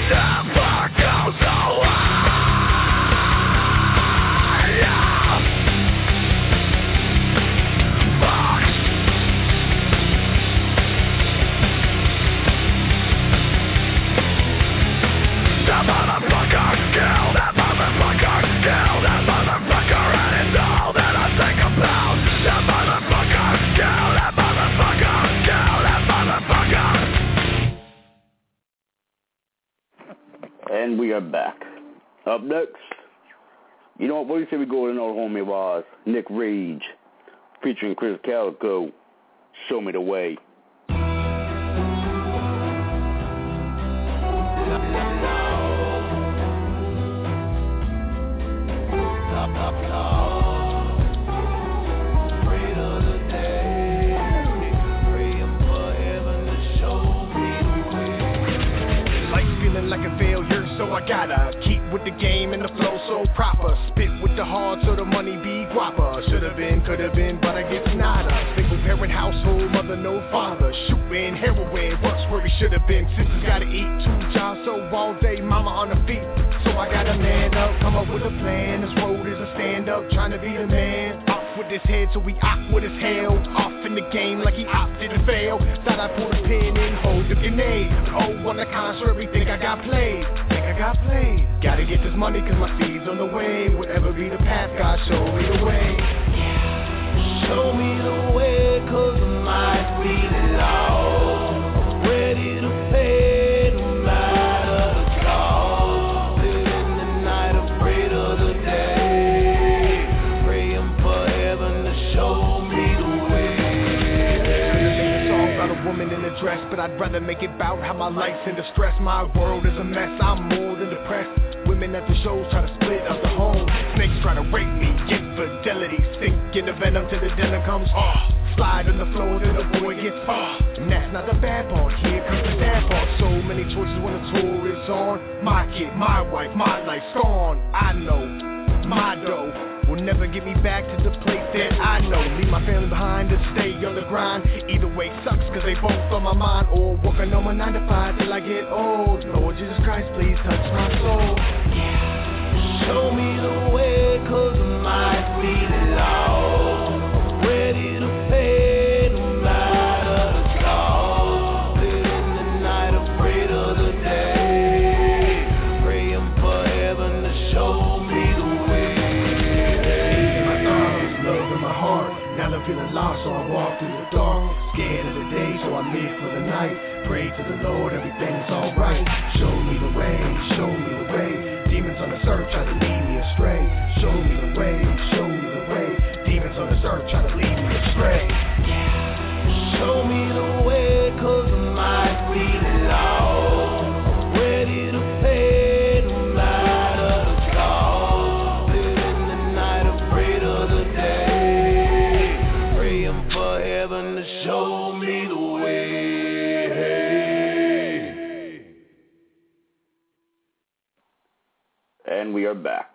And we are back. Up next, you know what do you say we go to an old homie of ours, Nick Rage, featuring Chris Calico, Show Me the Way. Like a failure, so I gotta keep with the game and the flow so proper. Spit with the heart so the money be guapa. Should've been, could've been, but I guess nada. Single parent household, mother no father. Shooting heroin, works where he should've been. Sisters gotta eat, 2 jobs, so all day mama on her feet. So I gotta man up, come up with a plan. This road is a stand up, trying to be the man. Off with his head so he awkward as hell. Off in the game like he opted to fail. Thought I pulled a pin and hold the grenade. Oh, on the contrary, think I got played. Gotta get this money cause my seed's on the way. Whatever be the path, God show me the way. Show me the way cause I might be lost. Ready to pay no matter the cost. Living the night afraid of the day. Praying for heaven to show me the way. It's a song about a woman in a dress, but I'd rather make it bout how my life's in distress. My world is a mess, I'm more than depressed. Women at the shows try to split up the home. Snakes try to rape me, infidelity. Sink in the venom till the denim comes. Slide on the floor till the boy gets and that's not the bad part, here comes the sad part. So many choices when the tour is on. My kid, my wife, my life's gone. I know, my dough will never get me back to the place that I know. Leave my family behind to stay on the grind. Either way sucks cause they both on my mind. Or working on my 9 to 5 till I get old. Lord Jesus Christ, please touch my soul. Show me the way cause I might be lost. Ready to pay no matter the cost. Living the night afraid of the day. Praying for heaven to show me the way. My thoughts, love in my heart. Now I'm feeling lost so I walk through the dark. Scared of the day so I live for the night. Pray to the Lord everything's alright. Show me the way, show me the way. Demons on the search try to lead me astray. Show me the way, show me the way. Demons on the search try to lead me astray. Show me the way cause I might be lost. Ready to pay no matter the cost. Living the night afraid of the day. Praying for heaven to show me the way. And we are back.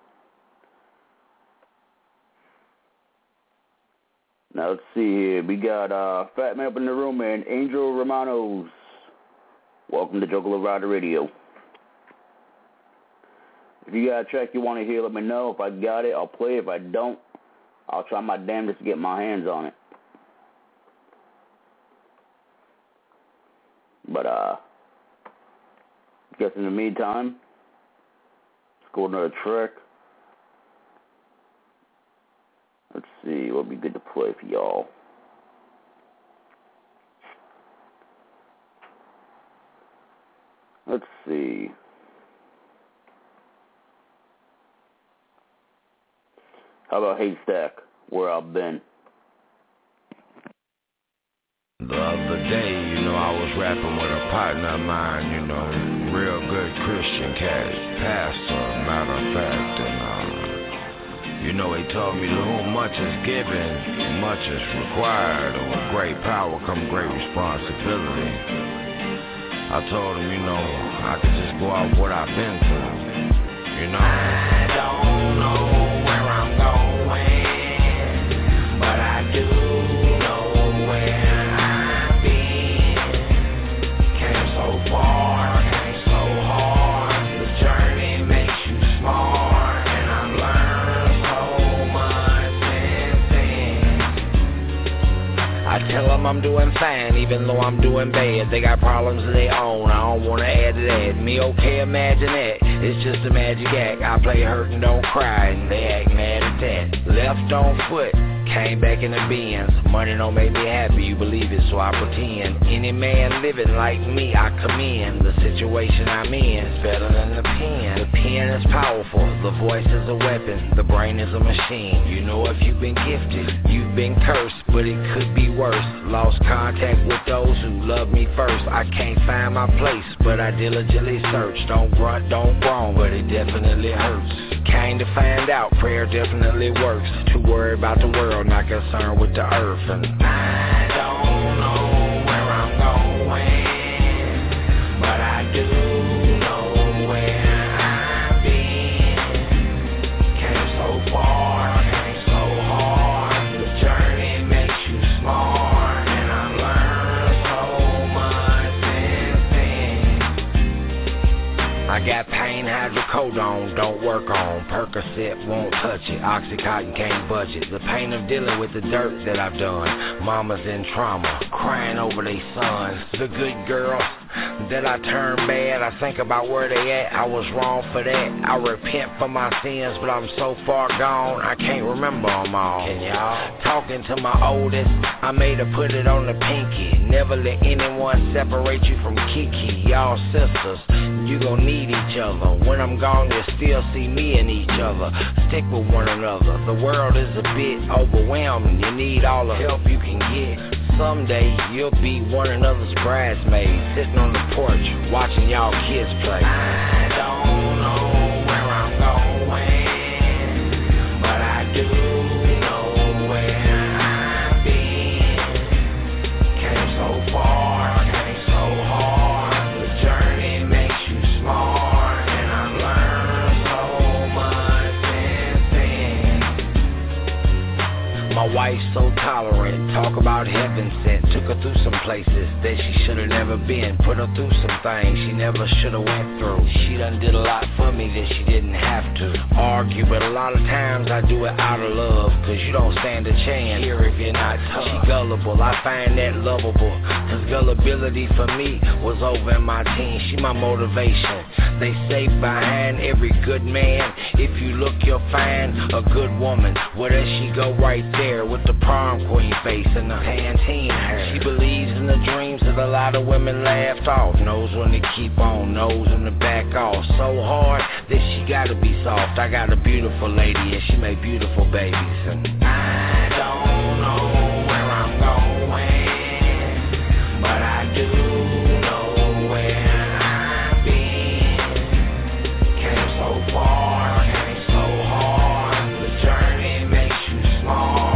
Now let's see here. We got Fat Man up in the room and Angel Romanos. Welcome to Juggalo Rider Radio. If you got a track you want to hear, let me know. If I got it, I'll play it. If I don't, I'll try my damnedest to get my hands on it. But I guess in the meantime, let's go another track. Let's see what would be good to play for y'all. Let's see. How about Haystack, Where I've Been? The other day, I was rapping with a partner of mine, real good Christian cat, pastor, matter of fact, and he told me to whom much is given, much is required, and with great power come great responsibility. I told him, I could just go off what I've been through, I don't know where I'm going, but I do know where I've been. Came so far, came so hard, the journey makes you smart, and I've learned so much since then. I tell them I'm doing fine, even though I'm doing bad. They got problems of their own, I don't want to add to that. Me okay, imagine that. It's just a magic act. I play hurt and don't cry, and they act mad at that. Left on foot, came back in the Benz. Money don't make me happy, you believe it, so I pretend. Any man living like me, I commend. The situation I'm in is better than the pen. The pen is powerful, the voice is a weapon, the brain is a machine. You know if you've been gifted, you've been cursed, but it could be worse. Lost contact with those who loved me first. I can't find my place, but I diligently search. Don't grunt, don't groan, but it definitely hurts. Came to find out, prayer definitely works. Too worried about the world, not concerned with the earth. And I don't know where I'm going, but I do know where I've been. Came so far, came so hard. The journey makes you smart, and I learned so much since then. I got pain, hydrocodone, don't work on. Percocet, won't touch it. Oxycontin, can't budge it. The pain of dealing with the dirt that I've done. Mama's in trauma, crying over their sons. The good girls that I turned bad, I think about where they at. I was wrong for that. I repent for my sins, but I'm so far gone, I can't remember them all. Can y'all? Talking to my oldest, I made her put it on the pinky. Never let anyone separate you from Kiki. Y'all sisters, you gon' need each other. When I'm gone, you'll still see me and each other. Stick with one another. The world is a bit overwhelming. You need all the help you can get. Someday you'll be one another's bridesmaid, sitting on the porch watching y'all kids play. I don't know where I'm going, but I do know where I've been. Came so far, came so hard. The journey makes you smart, and I learned so much since then. My wife's so tolerant, talk about heaven sent. Took her through some places that she should've never been. Put her through some things she never should've went through. She done did a lot for me that she didn't have to. Argue, but a lot of times I do it out of love, cause you don't stand a chance here if you're not tough. She gullible, I find that lovable, cause gullibility for me was over in my teens. She my motivation. They say behind every good man, if you look you'll find a good woman. Well, there she go right there with the prom queen face and the Pantene hair. She believes in the dreams that a lot of women laughed off. Knows when to keep on, knows when to back off. So hard that she gotta be soft. I got a beautiful lady and she make beautiful babies. And I don't know where I'm going, but I do know where I've been. Came so far, came so hard. The journey makes you smart.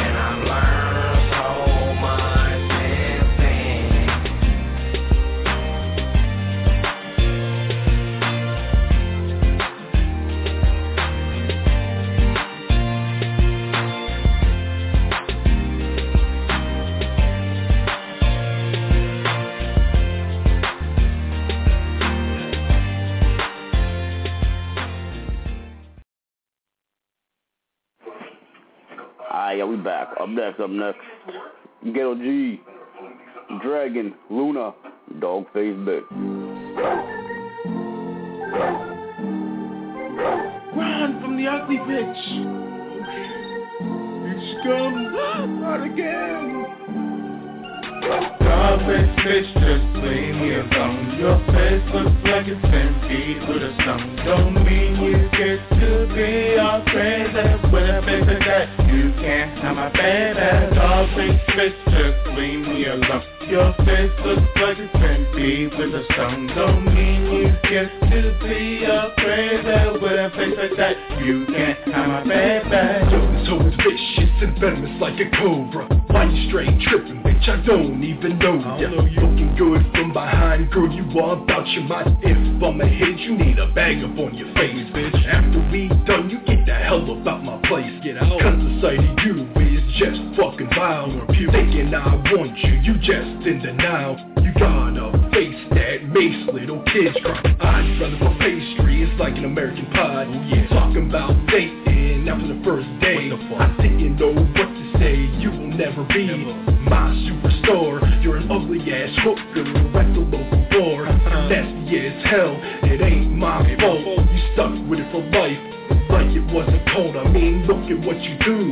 Yeah, we back. Up next. Ghetto G, Dragon, Luna, Dogface Bitch. Run from the ugly bitch. You scum, not again. Dogface bitch, just leave me alone. Your face looks like it's been beat with a stone. Don't mean you get to be all crazy with a face like that. You can't have my baby. Dogface bitch, just leave me alone. Your face looks like it's been beat with a stone. Don't mean you get to be all crazy with a face like that. You can't have my baby. Yo, this hoe is vicious and venomous like a cobra. Why you straight tripping, bitch? I don't even know ya. Looking good from behind, girl, you all about your mind. If I'm a hit, you need a bag up on your face, bitch. After we done, you get the hell about my place. Get out. Cause the sight of you is just fucking vile. Thinking I want you, you just in denial. You got a face that makes little kids cry. I'd rather for pastry, it's like an American pie. Talking about dating after the first day. I didn't know what to say, you will never be my superstar. You're an ugly ass hooker at the local bar. Nasty as hell, it ain't my fault. You stuck with it for life, like it wasn't cold. I mean, look at what you do.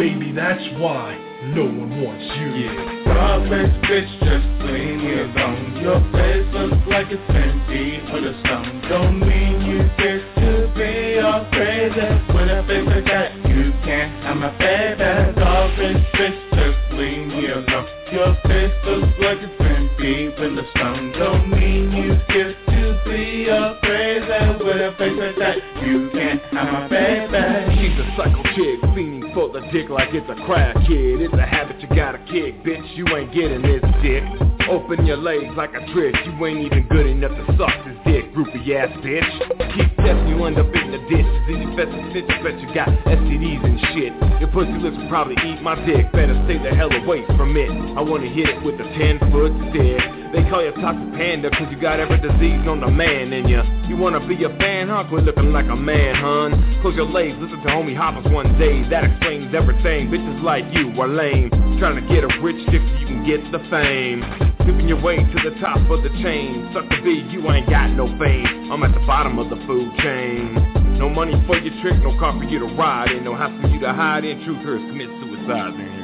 baby, that's why no one wants you. Yeah. Dog-faced bitch, just leave me alone. Your face looks like it's been beat with a stone. Don't mean you get to be all crazy. With a face like that, you can't have my baby. Dog-faced bitch, just leave me alone. Your face looks like it's been beat with a stone. Don't mean you get to be all crazy. With a face like that, you can't have my baby. She's a psycho chick, fiending for the dick like it's a crack kid. It's a habit you gotta kick, bitch, you ain't getting this dick. Open your legs like a trick, you ain't even good enough to suck this dick, groupie ass bitch. Keep testing, you end up in the ditch. Any festive snitch, I bet you got STDs and shit. Your pussy lips will probably eat my dick, better stay the hell away from it. I wanna hit it with a 10-foot stick. They call you toxic panda cause you got every disease on the man in ya. You wanna be a fan, huh? Quit looking like a man, hun. Close your legs, listen to homie hoppers one day. That explains everything, bitches like you are lame. Trying to get a rich dick so you can get the fame. Dipping your way to the top of the chain. Suck the beat, you ain't got no fame. I'm at the bottom of the food chain. No money for your trick, no car for you to ride in. No house for you to hide in. Truth hurts, commit suicide in.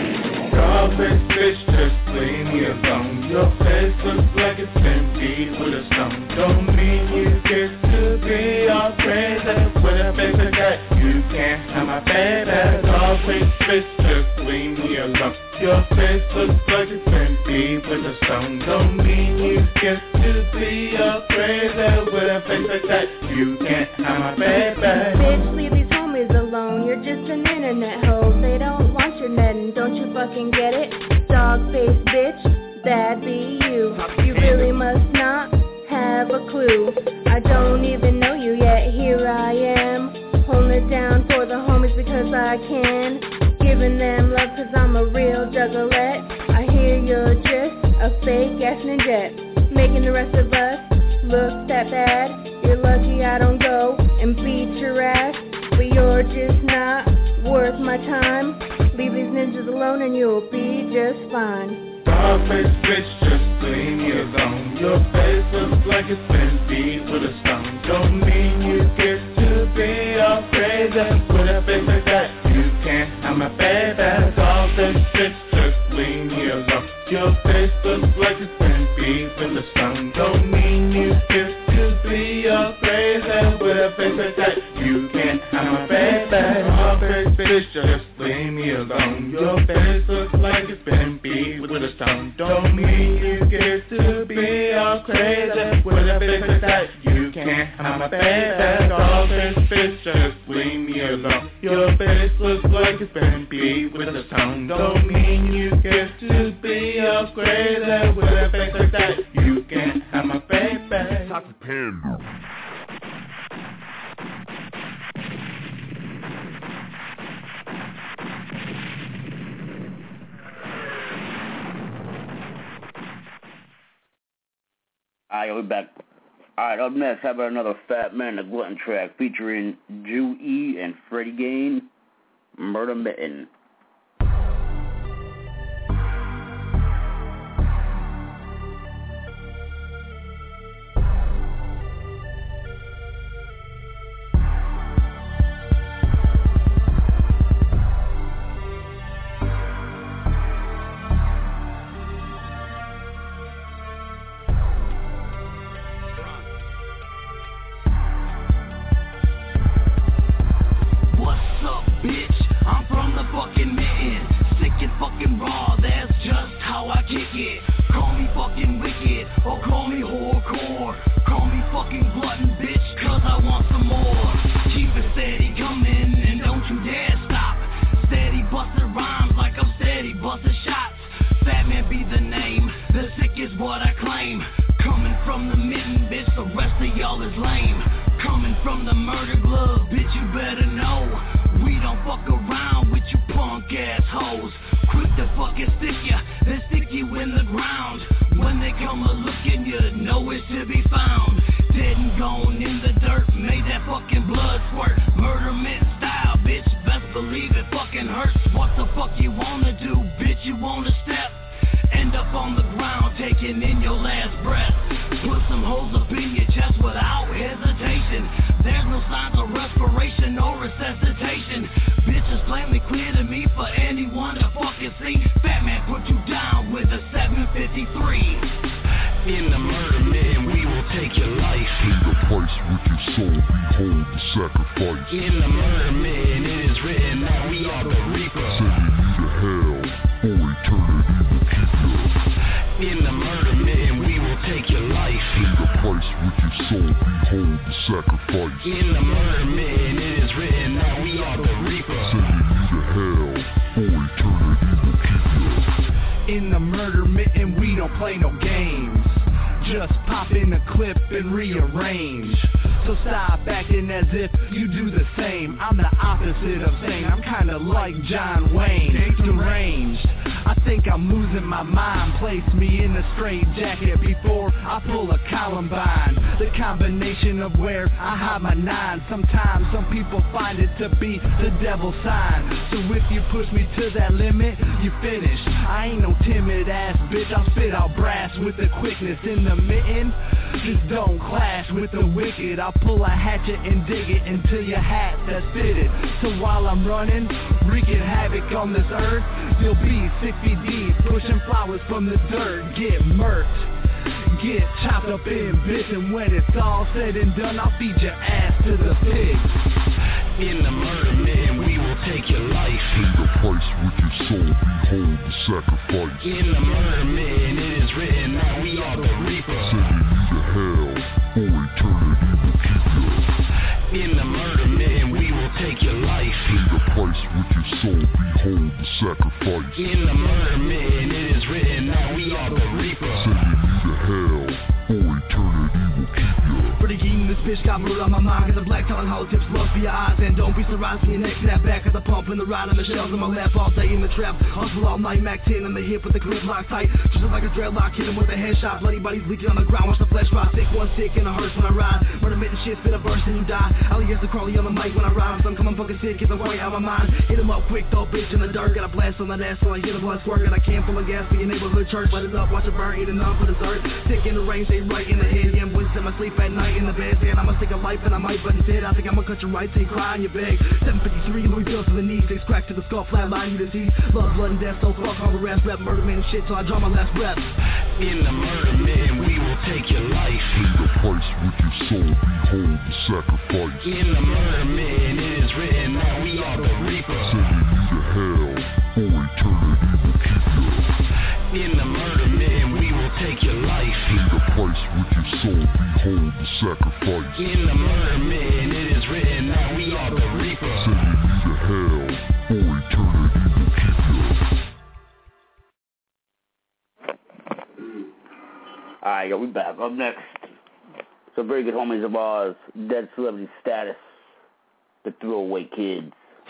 Dog-faced bitch, just leave me alone. Your face looks like it's been beat with a stone. Don't mean you get to be all crazy. With a face like that, you can't have my baby. Dog-faced bitch, just leave me alone. Your face looks like it's been beat with a stone. Don't mean you get to be all crazy. With a face like that, you can't have my baby. Bitch, leave these homies alone. You're just an internet hoe. They don't want your netting, don't you fucking get it? Dog-faced bitch, that be you. You really must not have a clue. I don't even know you yet, here I am. Holding it down for the homies because I can. Giving them love cause I'm a real juggalette. I hear you're just a fake ass ninja, making the rest of us look that bad. You're lucky I don't go and beat your ass, but you're just not worth my time. Leave these ninjas alone and you'll be just fine. Dog-faced bitch, just leave me alone. Your face looks like it's been beat with a stone. Don't mean you get to be all crazy. With a face like that, you can't have my baby. Dog-faced bitch, just leave me alone. Your face looks like it's been beat with a stone. Don't mean you get to be all crazy. With a face like that, you can't have my baby. Dog-faced bitch, just leave me alone. Your face looks like it's been beat with a stone. Don't mean you get to be all crazy. With a face like that, you can't have my baby. Dog-faced bitch, just leave me alone. Your face looks like it's been beat with a stone. Don't mean you get to be all crazy. With a face like that, you can't have my baby. Toxic panda. Alright, we're back. Alright, up next, how about another Fat Man the Glutton track featuring Jew E and Freddie Gain, Murder Mitten. There's no signs of respiration or resuscitation. Bitches plainly clear to me for 53. In the murder man, we will take your life. Pay the price with your soul, behold the sacrifice. In the murder man, it is written that we are the reaper. Sending you to hell, for eternity will keep you. In the murder man, we will take your life. Pay the price with your soul, behold the sacrifice. In the murder man, it is written that we are the reaper. Sending you to hell, for eternity will keep you. In the murder mitten, we don't play no games. Just pop in a clip and rearrange. So stop acting as if you do the same. I'm the opposite of sane. I'm kinda like John Wayne, deranged. I think I'm losing my mind. Place me in a straight jacket before I pull a Columbine. The combination of where I hide my nine. Sometimes some people find it to be the devil's sign. So if you push me to that limit, you finish. I ain't no timid ass bitch. I'll spit out brass with the quickness in the mitten. Just don't clash with the wicked. I'll pull a hatchet and dig it into your hat that's fitted. So while I'm running, wreaking havoc on this earth, you'll be 6 feet deep, pushing flowers from the dirt. Get murked, get chopped up in bits, and when it's all said and done, I'll feed your ass to the pigs. In the murder man, we will take your life. Pay the price with your soul, behold the sacrifice. In the murder man, it is written that we are the reaper. Sending you to hell, for eternity will keep you. In the murder man, we will take your life. Pay the price with your soul, behold the sacrifice. In the murder man, it is written that we are the reaper. Sending you to hell, for eternity will keep you. Pretty keen, this bitch got murder on my mind. Cause the black talent hollow tips love for your eyes. And don't be surprised when your neck snap back. At the pump in the ride on the shells on my lap. All day in the trap, hustle all night. Mac 10 in the hip with the grip locked tight. Just like a dreadlock, hit him with a headshot. Bloody bodies leaking on the ground, watch the flesh rot. Sick one sick and a hearse when I ride. Murder mitten shit, spit a verse and you die. Alias the Crawley on the mic when I rhyme. So I'm coming fucking sick, cause I'm quite out of my mind. Hit him up quick though, bitch in the dirt. Got a blast on that ass so I hit him while it's working. I can't pull a gas for your neighborhood church. Light it up, watch it burn, eat enough for dessert. Sick in the range, they right in the head. Yeah, I'm wasting my sleep at night in the bed. Saying I'ma take a life and I might, but instead I think I'ma cut your right, take cry on your beg. 753, Louis Bills to the knees, 6 crack to the skull, flatline you disease. Love, blood, and death, so fuck all the rest. Rap, murder, man, and shit till I draw my last breath. In the murder man, we will take your life. Pay the price with your soul, behold the sacrifice. In the murder man, it is written that we are the reaper. Sending you to hell, for eternity will keep you. In the murder man, we will take your life. Pay the price with your soul, behold the sacrifice. In the murder man, it is written that we are the reaper. Sending you to hell, for eternity will keep you. Alright, yo, we back. Up next, some very good homies of ours, Dead Celebrity Status, the Throwaway Kids.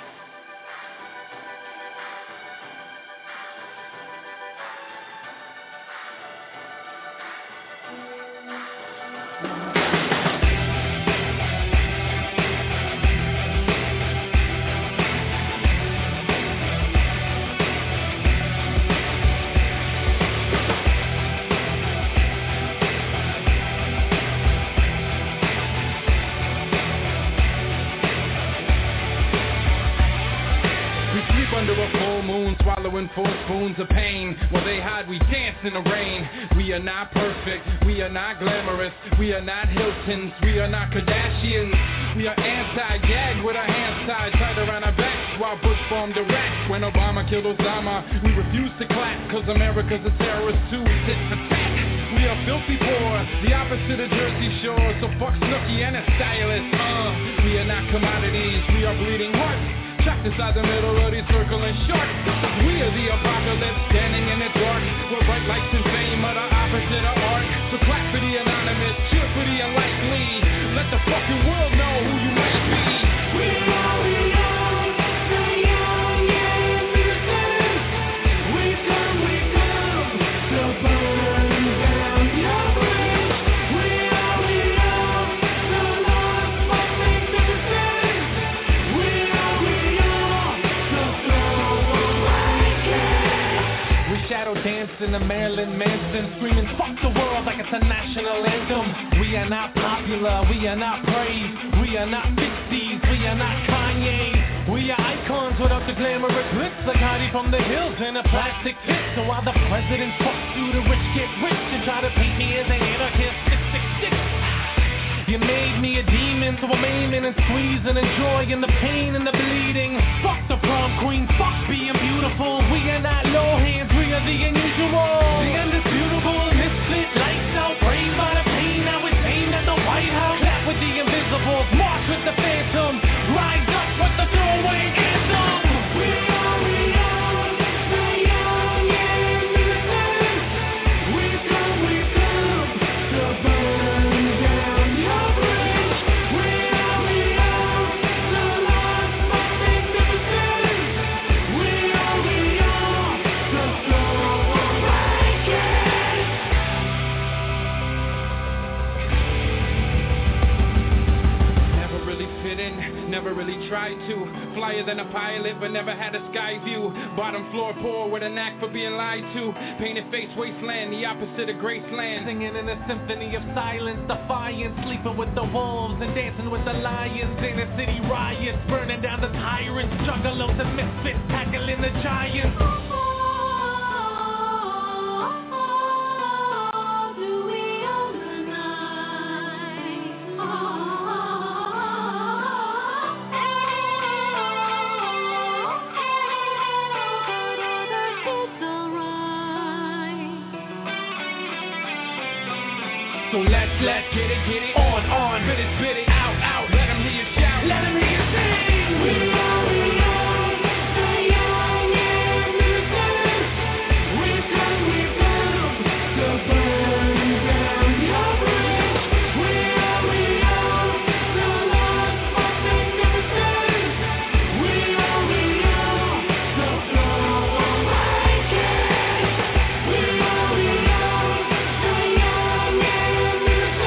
Swallowing 4 spoons of pain. While they hide, we dance in the rain. We are not perfect, we are not glamorous, we are not Hiltons, we are not Kardashians. We are anti-gag with our hands tied around our backs while Bush bombed Iraq. When Obama killed Osama, we refuse to clap, cause America's a terrorist too, tit for tat. We are filthy poor, the opposite of Jersey Shore, so fuck Snooki and a stylist. We are not commodities, we are bleeding hearts. Trapped inside the middle of these circling sharks. We are the apocalypse, standing in the dark. We're bright lights and fame are the opposite of art. So clap for the anonymous, cheer for the unlikely. Let the fucking world know who you might be. We are the young and innocent. We come to burn down your bridge. We are the young, the lost, but magnificent. We are the young, the throwaway kids. We shadow dance in the Marilyn Manson, screaming fuck the world like it's a national anthem. We are not popular, we are not praised, we are not 50s, we are not Kanye. We are icons without the glamorous glitz. Bacardi from the hills in a plastic pit. So while the president fucks you, the rich get rich and try to paint me as an anarchist. 666. You made me a demon, so I'm aiming and squeezing, enjoying the pain and the bleeding. Fuck the prom queen, fuck being beautiful. We are not low hands, we are the unusual, the indisputable, misfit, lights out, brain by the pain. I was aimed at the White House. Clap with the invisibles, march with the phantom, rise up with the throwaway anthem. Never really tried to. Flyer than a pilot, but never had a sky view. Bottom floor poor with a knack for being lied to. Painted face wasteland, the opposite of Graceland. Singing in a symphony of silence, defiance. Sleeping with the wolves and dancing with the lions. Inner city riots, burning down the tyrants. Juggalos and misfits, tackling the giants. So let's get it on, spit it out, let them hear you shout, let them hear you sing. We are the young and innocent. We come to burn down your bridge. We are the lost but magnificent. We are the throwaway kids. We are the young and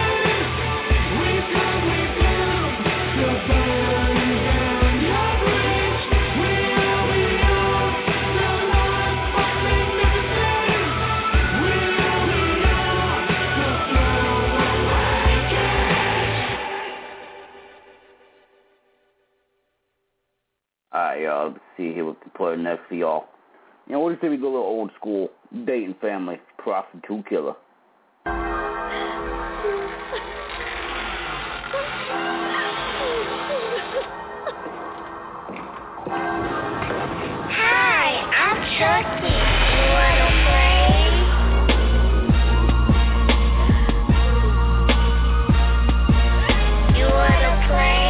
Alright, y'all, let's see here what to play next for y'all. You know, what do you think we do a little old school Dayton Family, Prostitute Killer? Hi, I'm Chucky. You wanna play? You wanna play?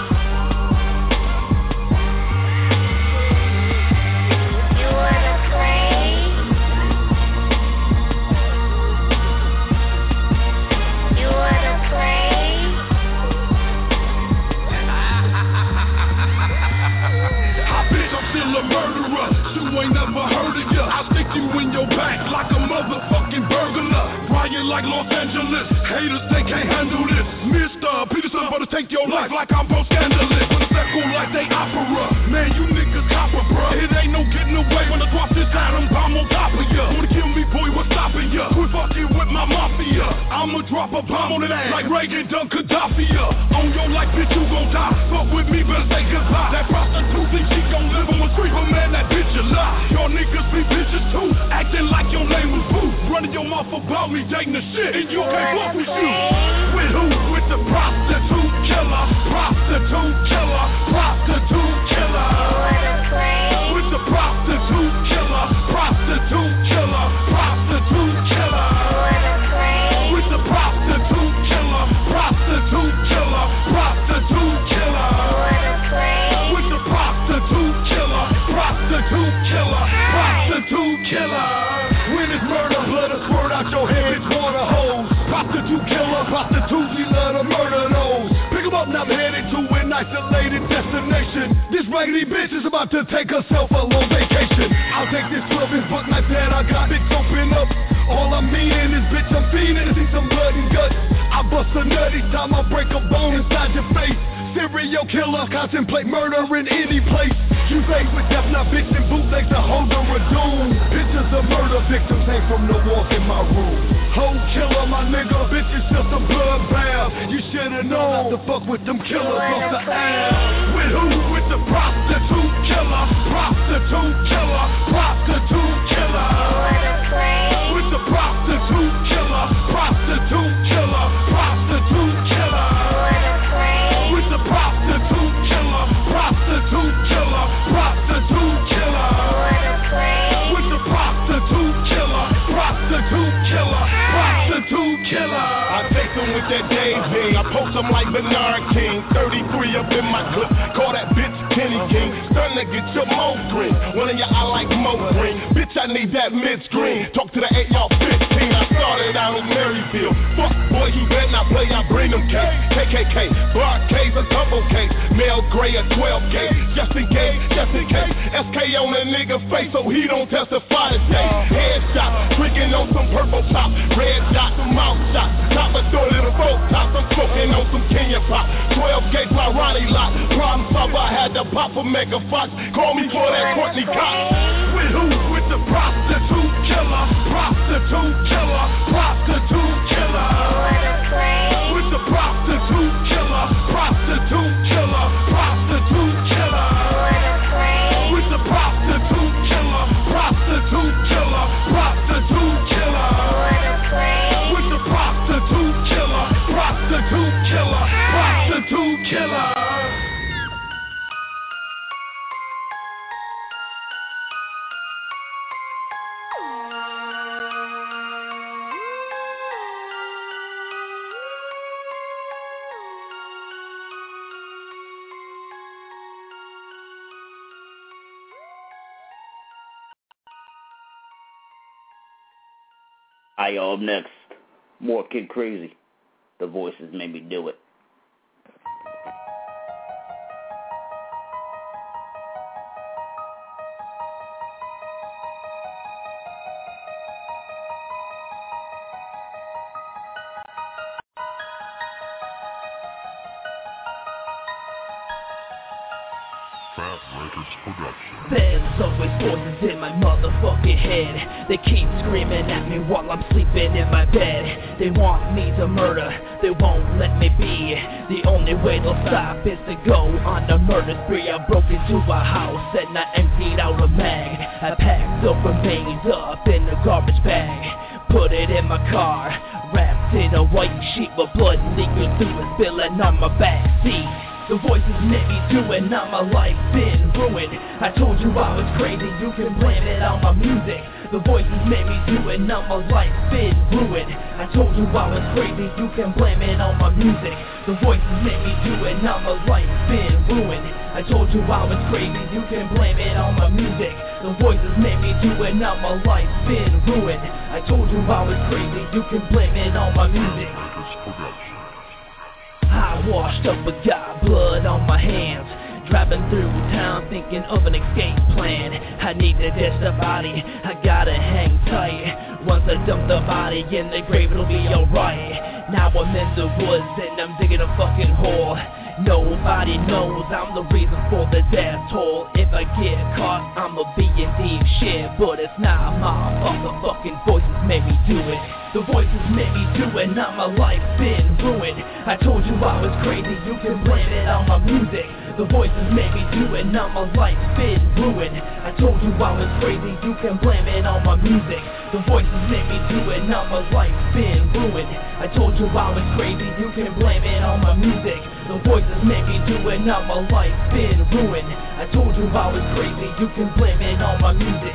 Ain't never heard of ya. I'll stick you in your back like a motherfucking burglar. Riot like Los Angeles. Haters, they can't handle this. Mr. Peterson, better take your life like I'm pro-scandalous. When the circle like they opera. Man, you niggas copper, bruh. It ain't no getting away when I drop this item bomb on top of ya. Wanna kill me, boy, what's stopping ya? Quit fucking with my mafia. I'ma drop a bomb on that ass like Reagan done Gaddafi ya. On your life, bitch, you gon' die. Fuck with me, better say goodbye. That prostitute think she gon' live on the street, but man, that bitch a lie. Y'all niggas be bitches too, acting like your name was Boo. Running your mouth about me, dating the shit, and you can't fuck with you. With who? With the prostitute killer. Prostitute killer. Prostitute killer. With the prostitute killer. Prostitute killer. Prostitute killer. With the prostitute killer. Prostitute killer. Prostitute killer. With the prostitute killer. Prostitute killer. Prostitute killer. When it's murder, blood will squirt out your head, it's water hose. Prostitute killer, prostitute, we love to murder those. Pick 'em up, now I'm headed to an isolated destination. This raggedy bitch is about to take herself a long vacation. I'll take this club and buck knife that I got, bitch, open up. All I'm meaning is, bitch, I'm feeding to see some blood and guts. I bust a nut each time I break a bone inside your face. Serial killer, contemplate murder in any place. You face with death, not bitch, and bootlegs to hold her a doom. Pictures of murder victims hang from the walls in my room. Whole killer, my nigga, bitch, it's just a bloodbath. You should've known not to fuck with them killers off the ass. With who? With the prostitute killer. Prostitute killer. with that Daisy. I post them like Bernard King. 33 up in my clip. Call that bitch Kenny King. Starting to get your mo green. One of y'all I like mo green. Bitch, I need that mid-screen. Talk to the 8 y'all 15. I started out in Maryfield. Fuck boy, he better not play. I bring them cake. KKK. Bar K's a double case. Male gray a 12 case. Just in case, just in case. SK on a nigga face so he don't testify today. Headshot, drinking on some purple top. Red dot, some mouth shots. Top a door to the folk top. I'm smoking on some Kenya pop. 12 gauge like Ronnie Lott. Problem solver, I had to pop a Mega Fox. Call me for that Courtney Cox. With who? With the prostitute killer. Prostitute killer. Prostitute killer. With the prostitute killer. Prostitute killer. Prostitute killer. With the prostitute killer. Prostitute killer. Prostitute killer. With the prostitute killer. Prostitute killer. Prostitute killer. Hi, y'all. Up next, more Kid Crazy. The voices made me do it. There's always voices in my motherfucking head. They keep screaming at me while I'm sleeping in my bed. They want me to murder, they won't let me be. The only way they'll stop is to go on a murder spree. I broke into a house and I emptied out a mag. I packed the remains up in a garbage bag, put it in my car, wrapped in a white sheet with blood leaking through and spilling on my back seat. The voices made me do it, now my life been ruined. I told you I was crazy, you can blame it on my music. The voices made me do it, now my life been ruined. I told you I was crazy, you can blame it on my music. The voices made me do it, now my life been ruined. I told you I was crazy, you can blame it on my music. The voices made me do it, now my life been ruined. I told you I was crazy, you can blame it on my music. I washed up but got blood on my hands, driving through town thinking of an escape plan. I need to ditch the body, I gotta hang tight. Once I dump the body in the grave it'll be alright. Now I'm in the woods and I'm digging a fucking hole. Nobody knows I'm the reason for the death toll. If I get caught, I'ma be in deep shit. But it's not my fault, the fucking voices made me do it. The voices made me do it, now my life been ruined. I told you I was crazy, you can blame it on my music. The voices made me do it, now my life been ruined. I told you I was crazy, you can blame it on my music. The voices made me do it, now my life been ruined. I told you I was crazy, you can blame it on my music. The voices made me do it, now my life been ruined. I told you I was crazy, you can blame it on my music.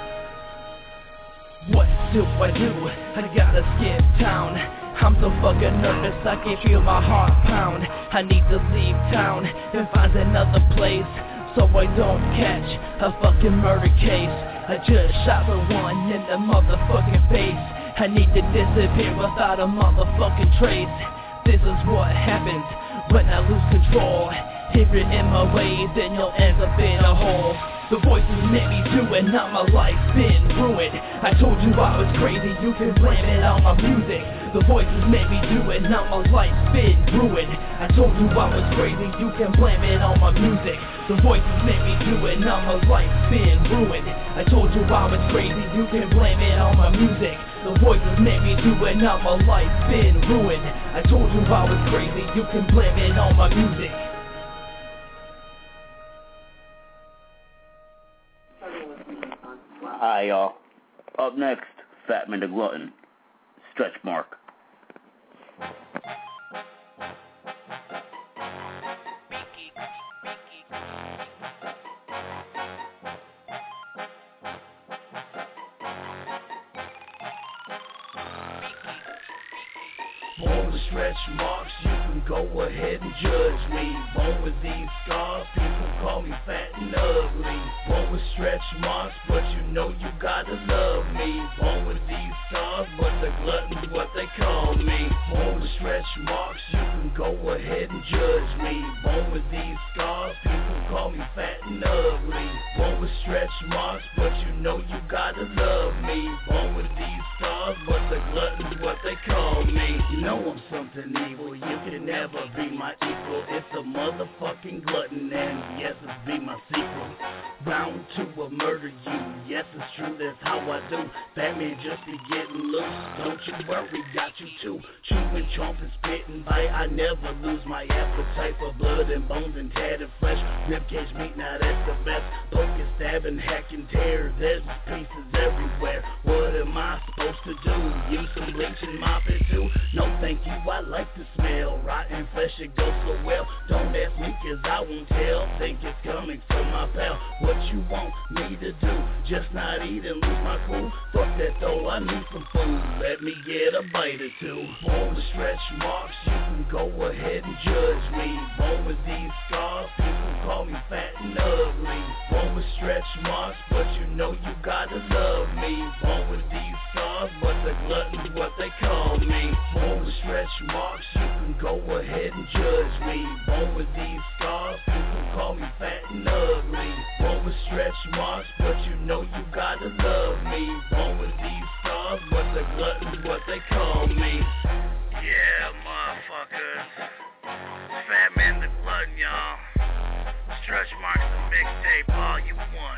What do? I gotta skip town. I'm so fucking nervous, I can feel my heart pound. I need to leave town and find another place so I don't catch a fucking murder case. I just shot the one in the motherfucking face. I need to disappear without a motherfucking trace. This is what happens when I lose control. If you're in my way, then you'll end up in a hole. The voices made me do it, now my life been ruined. I told you I was crazy, you can blame it on my music. The voices made me do it, now my life been ruined. I told you I was crazy, you can blame it on my music. The voices made me do it, now my life been ruined. I told you I was crazy, you can blame it on my music. The voices made me do it, now my life been ruined. I told you I was crazy, you can blame it on my music. Hi, y'all. Up next, Fatman the Glutton, Stretch Mark. Bombs with stretch marks, you can go ahead and judge me. Born with these scars, people call me fat and ugly. Born with stretch marks, but you know you gotta love me. Born with these scars, but the glutton's what they call me. Born with stretch marks, you can go ahead and judge me. Born with these scars, people call me fat and ugly. Born with stretch marks, but you know you gotta love me. Born with these scars, but the glutton's what they call me. You know I'm something evil, you can never be my equal. It's a motherfucking glutton, and yes, it's be my sequel. Bound to a murder you, yes it's true, that's how I do. Batman just be getting loose, don't you worry, got you too. Chewing, chomping, spitting, bite, I never lose my appetite for blood and bones and tattered flesh. Ribcage meat, now that's the best. Poking, stabbing, hacking, tear, there's pieces everywhere. What am I supposed to do? Use some bleach and mop it too? No thank you, I like the smell. Rotten flesh, it goes so well. Don't ask me cause I won't tell. Think it's coming from my pal. What you want me to do? Just not eat and lose my cool? Fuck that though, I need some food. Let me get a bite or two. Born with stretch marks, you can go ahead and judge me. Born with these scars, people call me fat and ugly. Born with stretch marks, but you know you gotta love me. Born with these scars, but the glutton's what they call me. Born with stretch marks, you can go ahead and judge me. Born with these scars, people call me fat and ugly. Born with stretch marks, but you know you gotta love me. Born with these scars, but the glutton's what they call me. Yeah, motherfuckers. Fat Man the Glutton, y'all. Stretch marks the mixtape, all you want.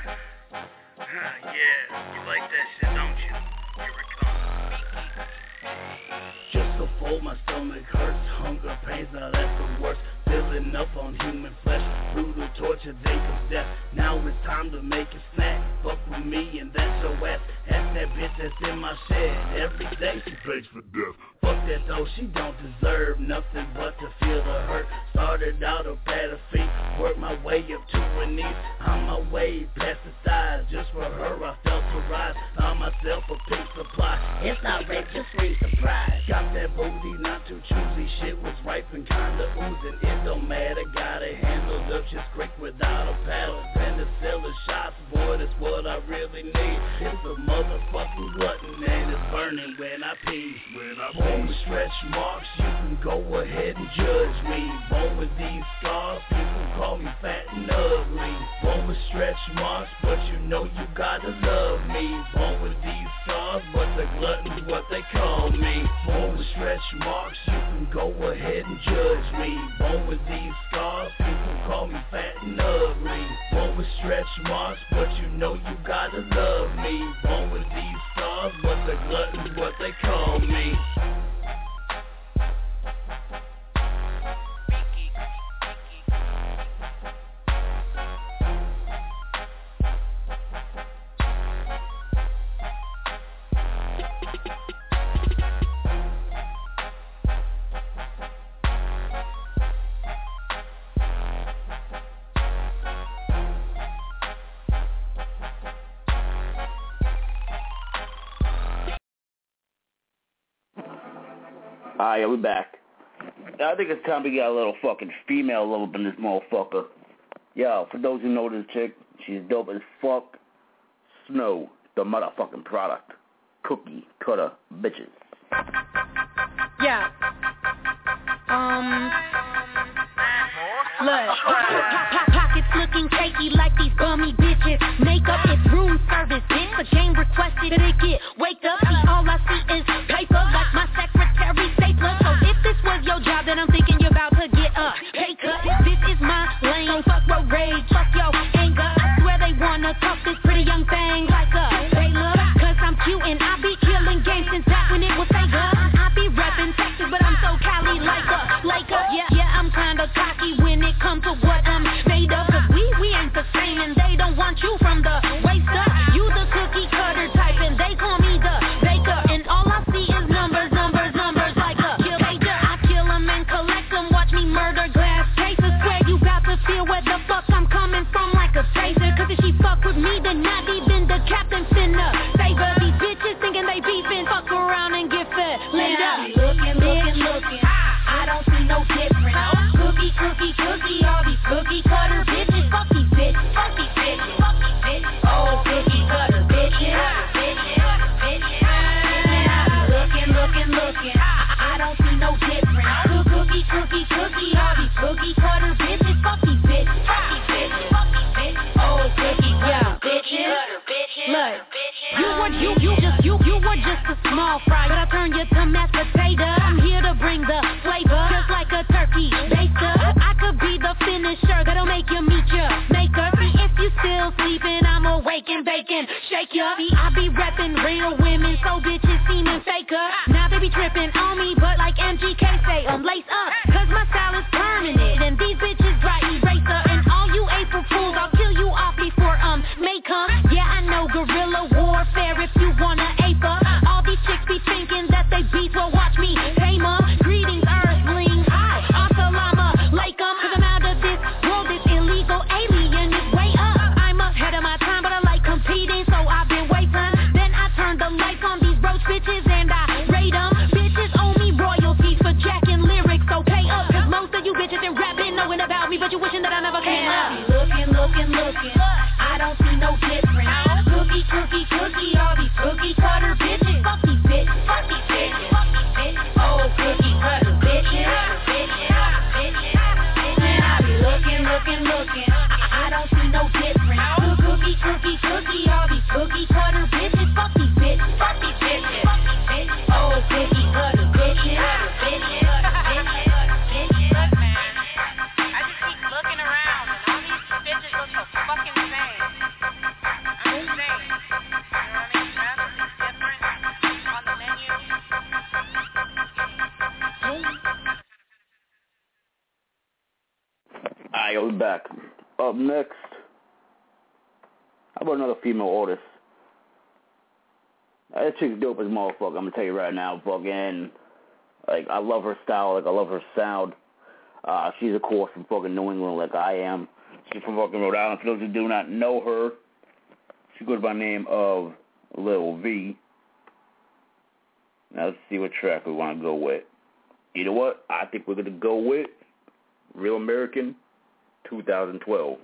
Yeah, you like that shit, don't you? Here it comes. Just so full, my stomach hurts. Hunger pains, now that's the worst. Filling up on human flesh. Brutal torture, they cause death. Now it's time to make a snack. Fuck with me and that's your ass. Ask that bitch that's in my shed. Every day she prays for death. Fuck that though, she don't deserve nothing but to feel the hurt. Started out up at her feet, worked my way up to her knees. On my way past the thighs, just for her I felt to rise. Found myself a pink supply. It's not rape, just free surprise. Got that booty, not too choosy. Shit was ripe and kinda oozing. It don't matter, got it handled up just quick without a paddle. Penicillin shots, boy, that's what I really need. It's a motherfucking glutton and it's burning when I pee. Born with stretch marks, you can go ahead and judge me. Born with these scars, people call me fat and ugly. Born with stretch marks, but you know you gotta love me. Born with these scars, but the glutton's what they call me. Born with stretch marks, you can go ahead and judge me. Born with these scars, people call me fat and ugly. Born with stretch marks, but you know you gotta love me. Born with these scars, but the glutton's what they call me. Alright, yeah, we back. I think it's time we got a little fucking female love up in this motherfucker. Yo, for those who know this chick, she's dope as fuck. Snow, the motherfucking product. Cookie cutter bitches. Yeah. Look, pockets looking cakey like these bummy bitches. Makeup is room service, bitch. The game requested that it get wake up. See, all I see is paper, like my secretary stapler. So if this was your job, then I'm thinking you're about to get a pay cut. This is my lane, so fuck road rage, fuck your anger. I swear they wanna talk this pretty young thing like a Taylor. Cause I'm cute and I be killing games since back when it was Sega. I be reppin' Texas, but I'm so Cali like a Laker. Yeah, I'm kinda cocky when it comes to what I'm made of. Cause we ain't the same and they don't want you from the waist up. You the cookie cutter type and they call me the baker. And all I see is numbers like a kill-hater. I kill them and collect them, watch me murder glass cases. Swear you got to feel where the fuck I'm coming from like a taser. Cause if she fuck with me, then not even the captain finna save her. These bitches thinking they beefing, fuck around and get fed later. Looking. Look, you were just a small fry, but I turned you to mashed potato. I'm here to bring the flavor, just like a turkey baster. I could be the finisher that'll make you meet your maker. See, if you still sleeping, I'm awake and baking. Shake ya. See, I be repping real women, so bitches seeming faker. Now they be tripping on me, but like MGK say, lace up, cause my style is permanent, and these bitches dry eraser. And all you April fools, I'll kill you off before may come. Yeah, I know guerrilla warfare if you wanna ape up. All these chicks be thinking that they beat, well watch me tame up. Greetings earthling, assalamu alaikum, cause I'm out of this world, this illegal alien is way up. I'm ahead of my time, but I like competing, so I've been waiting. Then I turn the lights on these roach bitches and I rate them. Bitches owe me royalties for jacking lyrics, so pay up, cause most of you bitches in rap been knowing about me, but you wishing that I never came up. Looking, I don't see no difference. Cookie, all these cookie cutter bitches. Fuck these bitches. Oh, cookie cutter bitches. Man, I be looking. I don't see no difference. Cookie, all these cookie cutter bitches. Fuck these bitches. Oh, cookie cutter bitches. Look, man, I just keep looking around and all these bitches look so fucking same. I'm insane. You know what I mean? Nothing's different on the menu. Alright, we're back. Up next, how about another female artist? That chick's dope as motherfucker, I'm gonna tell you right now, fucking, like, I love her style, like, I love her sound. She's, of course, from fucking New England, like I am. She's from fucking Rhode Island. For those who do not know her, she goes by the name of Lil V. Now, let's see what track we want to go with. You know what? I think we're going to go with Real American 2012.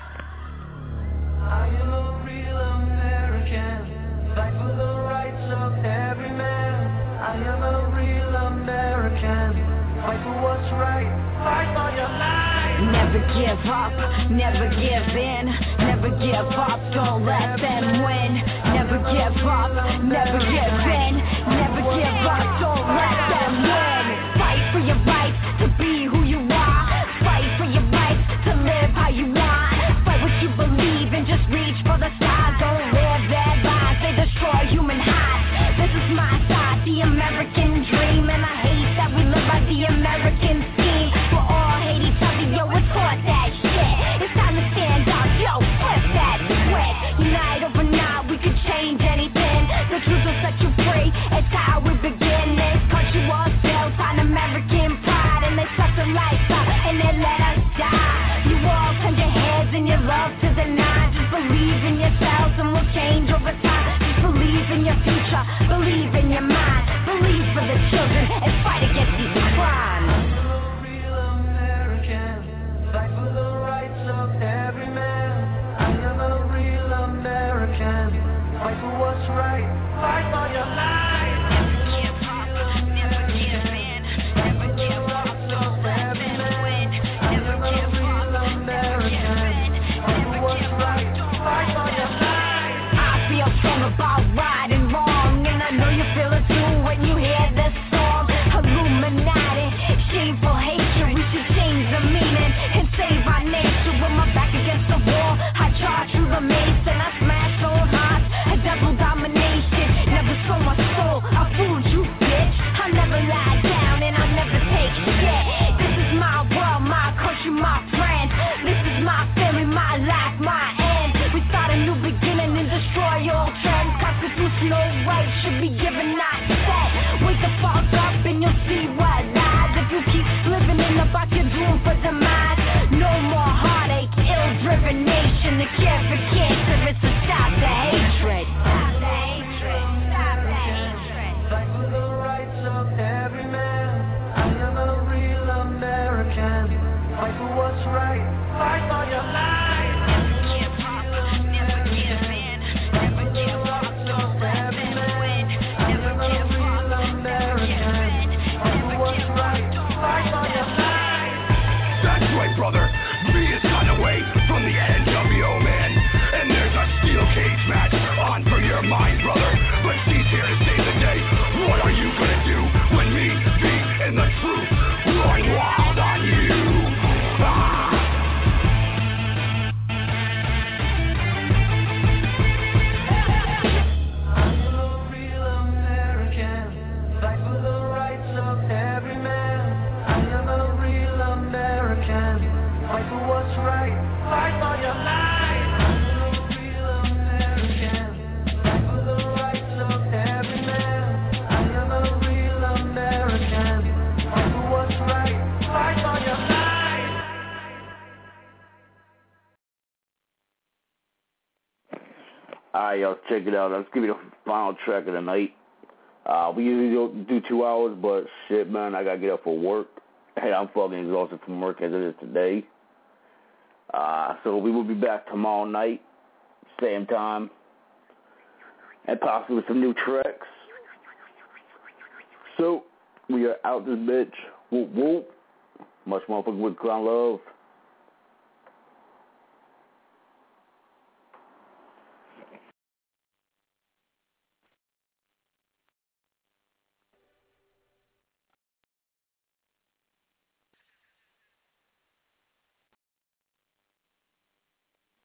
I am a real American, fight for the rights of every man. I am a real American, fight for what's right. Fight for your life. Never give up, never give in. Never give up, don't let them win. Never give up, never give in. Never give up, don't let them win. Fight for your right to be who you are. Fight for your right to live how you want. Fight what you believe and just reach for the stars. Don't live their lives, they destroy human hearts. This is my side, the American dream. And I hate that we live by the American scheme. We're all hate each other, yo, it's caught that shit. It's time to stand up, yo, flip that switch. Unite overnight, we could change anything. The truth will set you free, it's how we begin. This country was built on American pride. And they suck the lights out, and they let us die. You all turn your heads and your love to the nine. Just believe in yourselves and we'll change over time. Just believe in your future, believe in your mind. Believe for the children and fight against these crimes. Fight for the rights of every man. I am a real American. Fight for what's right. Fight for your life. Never give up, never give in. Never give up, don't let them win. Never give up, never give in. Never give up, don't let them win. I feel strong about right and wrong, and I know you feel it too when you hear this song. Illuminati, shameful hatred. We should change the meaning and save our nation. With my back against the wall, I charge through the maze and I smash old hearts. A double domination, never sold my soul. I fooled you, bitch. I never lie down and I never take shit. This is my world, my country, my friends. This is my family, my life, my end. We start a new beginning and destroy old trends. Constitutional rights should be given, not set. Wake the fuck up and you'll see what lies. If you keep living in the box, you're doomed for demise. No more heartache, ill-driven nation. The cure for cancer is to stop the hatred. Stop the hatred. Stop the hatred. Fight for the rights of every man. I am a real American. Fight for what's right. Fight for your life. Never give up, never give in. Never give up, don't let them win. Never give up, never give in. Never give up, don't let them win. That's right, brother. V is cut away from the NWO, man. mind, brother, but she's here to save the day. What are you gonna do when me, and the truth run wild on you? Alright, y'all, check it out. Let's give you the final track of the night. We usually do 2 hours, but shit, man, I gotta get up for work. Hey, I'm fucking exhausted from work as it is today. So we will be back tomorrow night, same time, and possibly with some new tracks. So, we are out this bitch. Whoop, whoop. Much motherfucking with ground love.